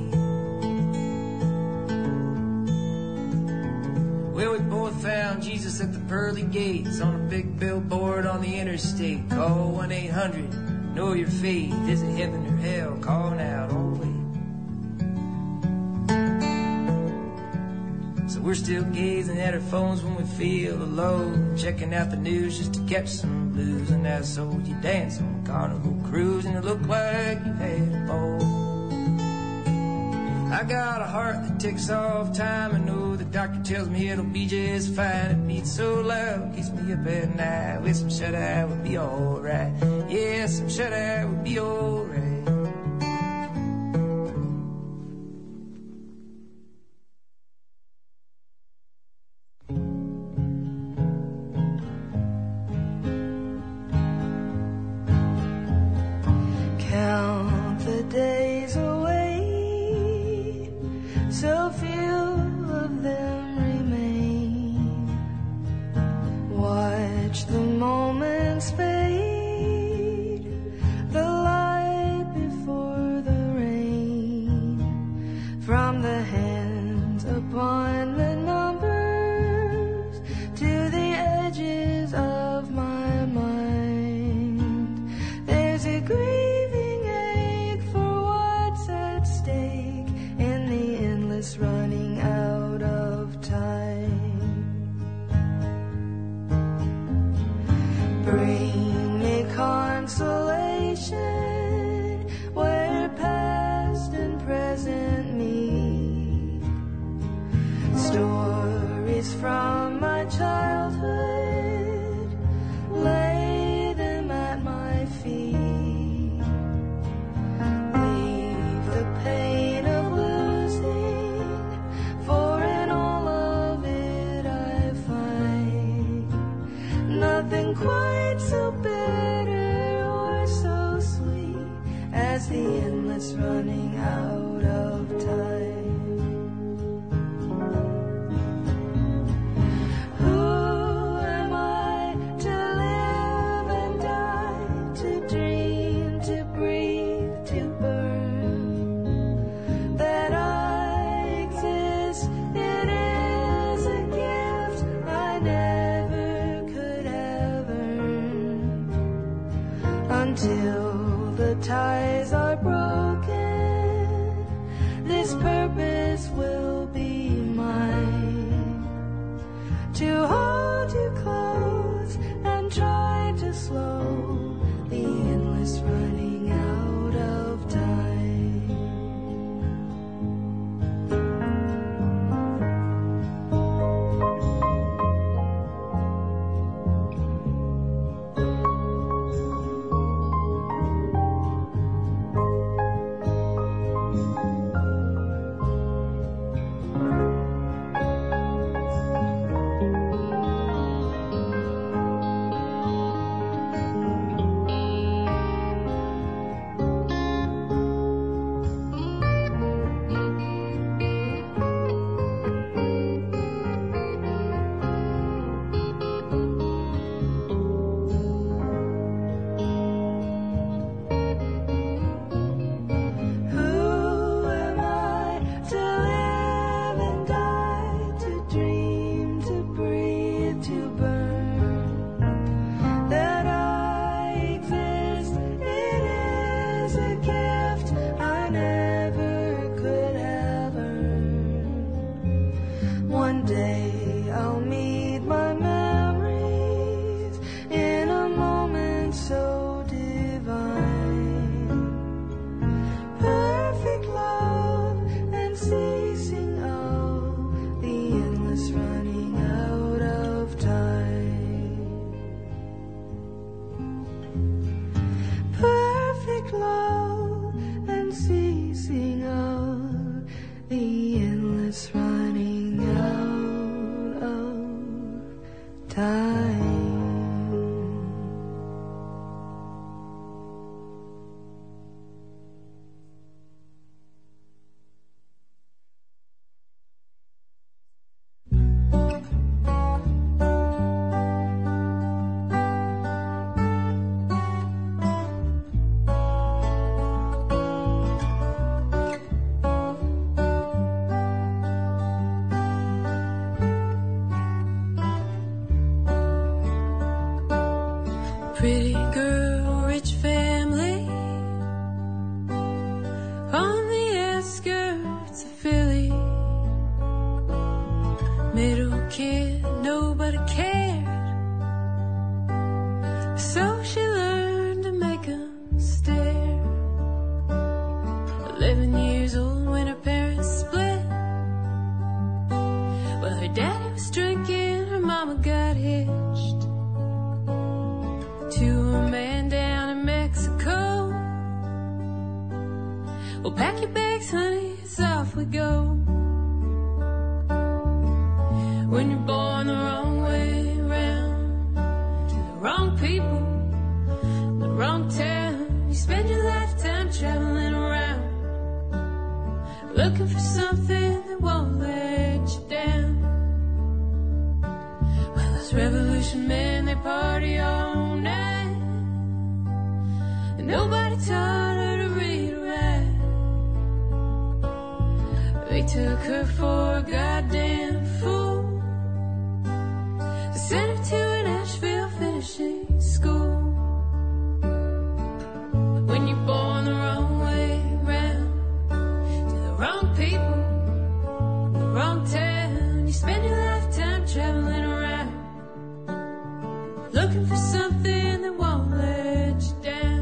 Well, we both found Jesus at the pearly gates on a big billboard on the interstate. Call one eight hundred, know your fate. Is it heaven or hell? Calling out all the way. So we're still gazing at our phones when we feel alone, checking out the news just to catch some blues. And I saw you dance on a carnival cruise and it looked like you had a ball. I got a heart that ticks off time. I know the doctor tells me it'll be just fine. It beats so loud, keeps me up at night. With some shut-eye would be alright. Yeah, some shut-eye would be alright. Count the days away, so few of them remain. Watch the moments fade, the light before off we go. When you're born the wrong way around, to the wrong people, the wrong town, you spend your lifetime traveling around, looking for something that won't let you down. Well, those revolution men, they party all night, and nobody taught her to read or write. They took her for a goddamn fool, sent her to an Asheville finishing school. When you're born the wrong way round, to the wrong people, the wrong town, you spend your lifetime traveling around, looking for something that won't let you down.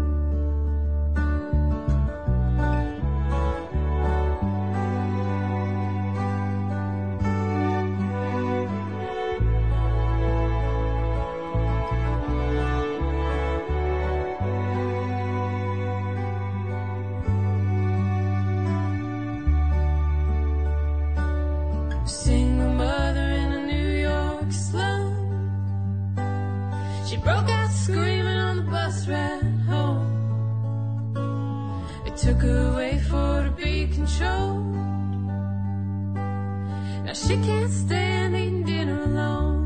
Single mother in a New York slum, she broke out screaming on the bus ride home. It took her away for her to be controlled. Now she can't stand eating dinner alone.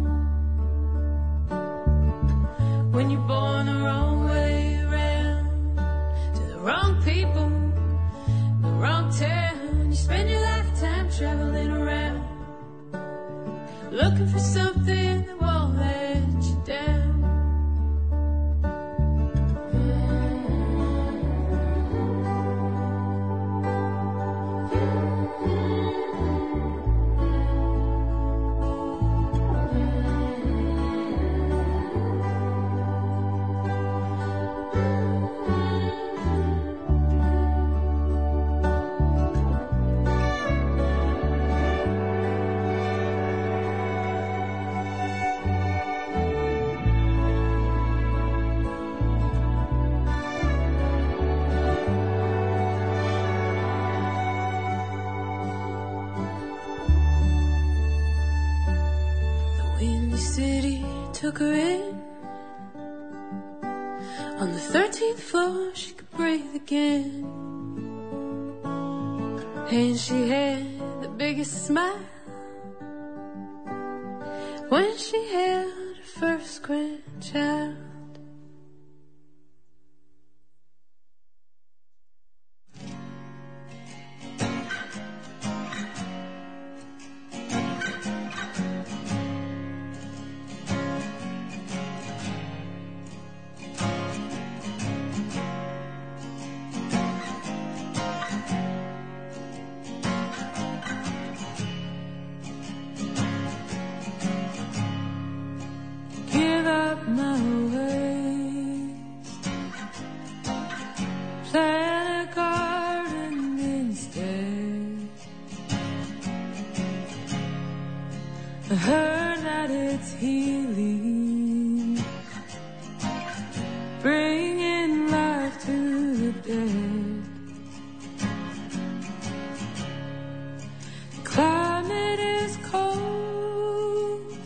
When you're born the wrong way around, to the wrong people, the wrong town, you spend your lifetime traveling around, looking for something that won't let you down. Took her in. On the thirteenth floor she could breathe again, and she had the biggest smile when she held her first grandchild. I heard that it's healing, bringing life to the dead. The climate is cold,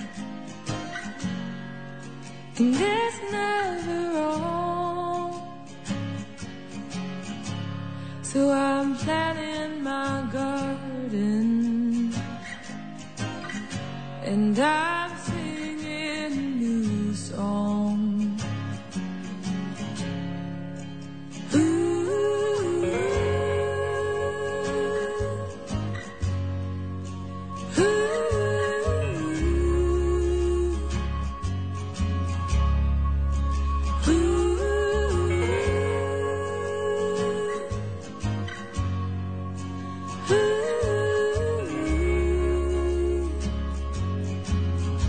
and it's never wrong. So I'm planting my garden, and I'm singing a new song. Ooh, ooh, ooh, ooh.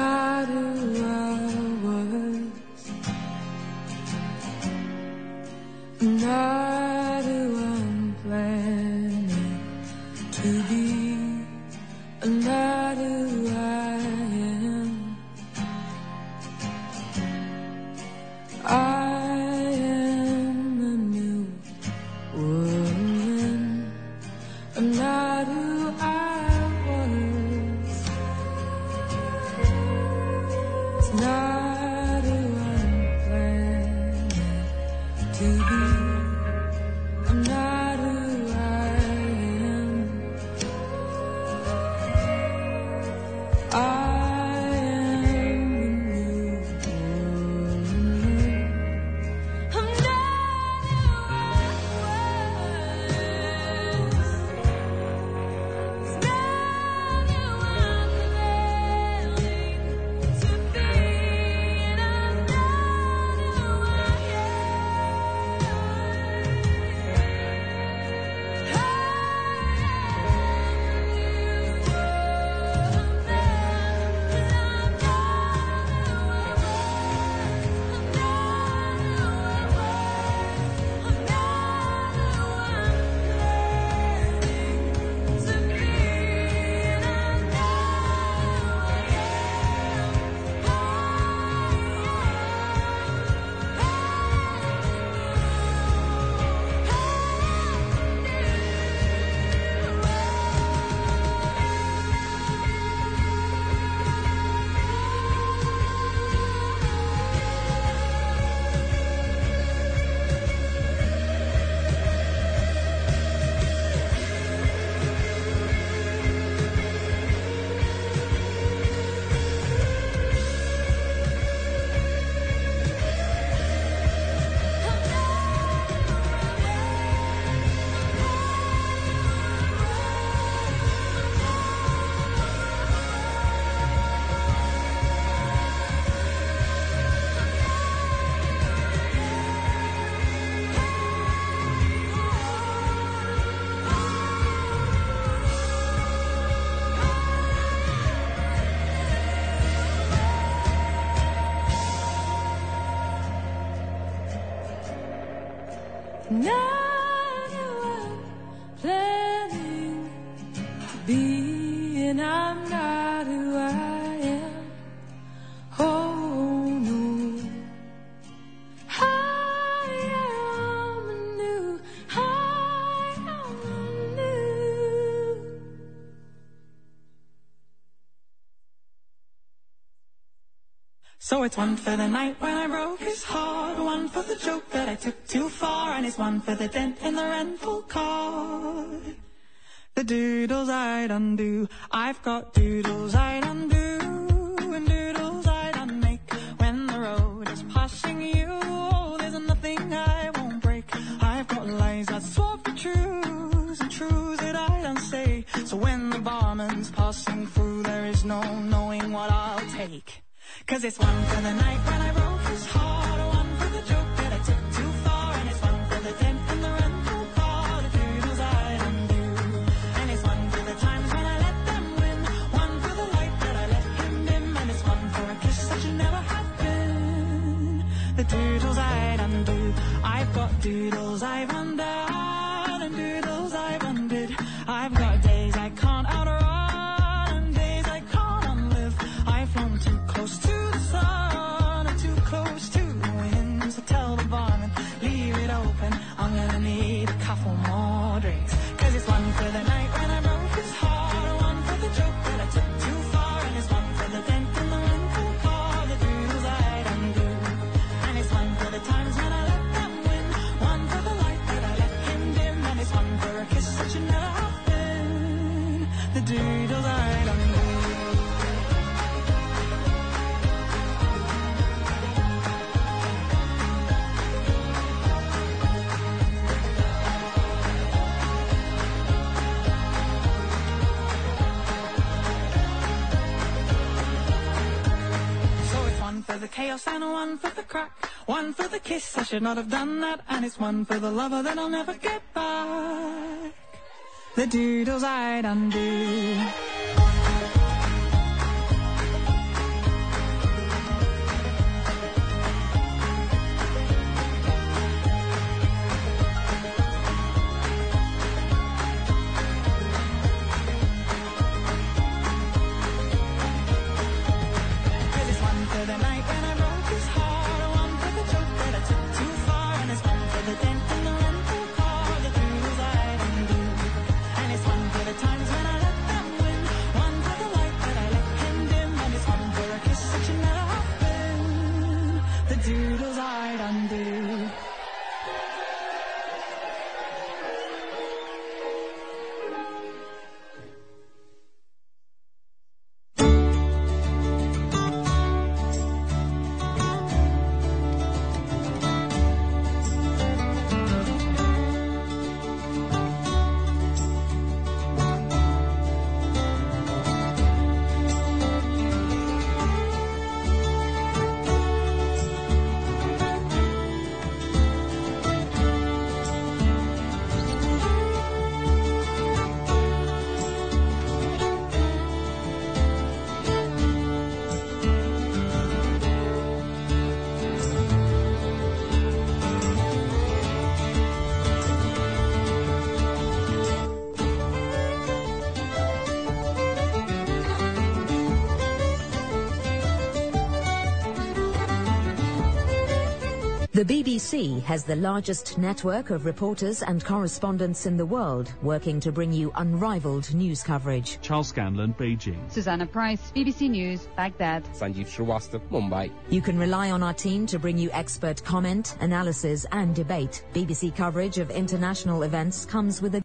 not who I was, not who I'm planning to be, not who I am. I am a new woman. I'm not who I was. It's not who I'm planning to be. I'm not who I am. I not who I'm planning to be, and I'm not who I am. Oh no, I am new, I am new. So it's one for the night when I broke his heart, one for the joke that I took too far, and it's one for the dent in the rental car. The doodles I'd undo, I've got doodles I'd undo, and doodles I'd unmake when the road is passing you. Oh, there's nothing I won't break. I've got lies I'd swap for truths, and truths that I don't say. So when the barman's passing through, there is no knowing what I'll take. Cause it's one for the night when I broke his heart, one for the joke that I took too far, and it's one for the dent in the rental car, the doodles I undo. And it's one for the times when I let them win, one for the light that I let him dim, and it's one for a kiss that should never happen. The doodles I'd undo, I've got doodles I've undone, and doodles I've undid. I've got days I can't outrun, and days I can't unlive. I've flown too close to the sun and too close to the wind. So tell the barman, leave it open, I'm gonna need a couple more drinks. Cause it's one for the night when I broke his heart, one for the joke that I took too far, and it's one for the dent in the rental car, the doodles I'd undo. And it's one for the times when I let them win, one for the light that I let him dim, and it's one for a kiss that should never happen, the doodles I'd undo. One for the chaos and one for the crack, one for the kiss, I should not have done that, and it's one for the lover that I'll never get back, the doodles I'd undo. the doodles I'd undo. The B B C has the largest network of reporters and correspondents in the world, working to bring you unrivaled news coverage. Charles Scanlon, Beijing. Susanna Price, B B C News, Baghdad. Sanjeev Srivastava, Mumbai. You can rely on our team to bring you expert comment, analysis and debate. B B C coverage of international events comes with a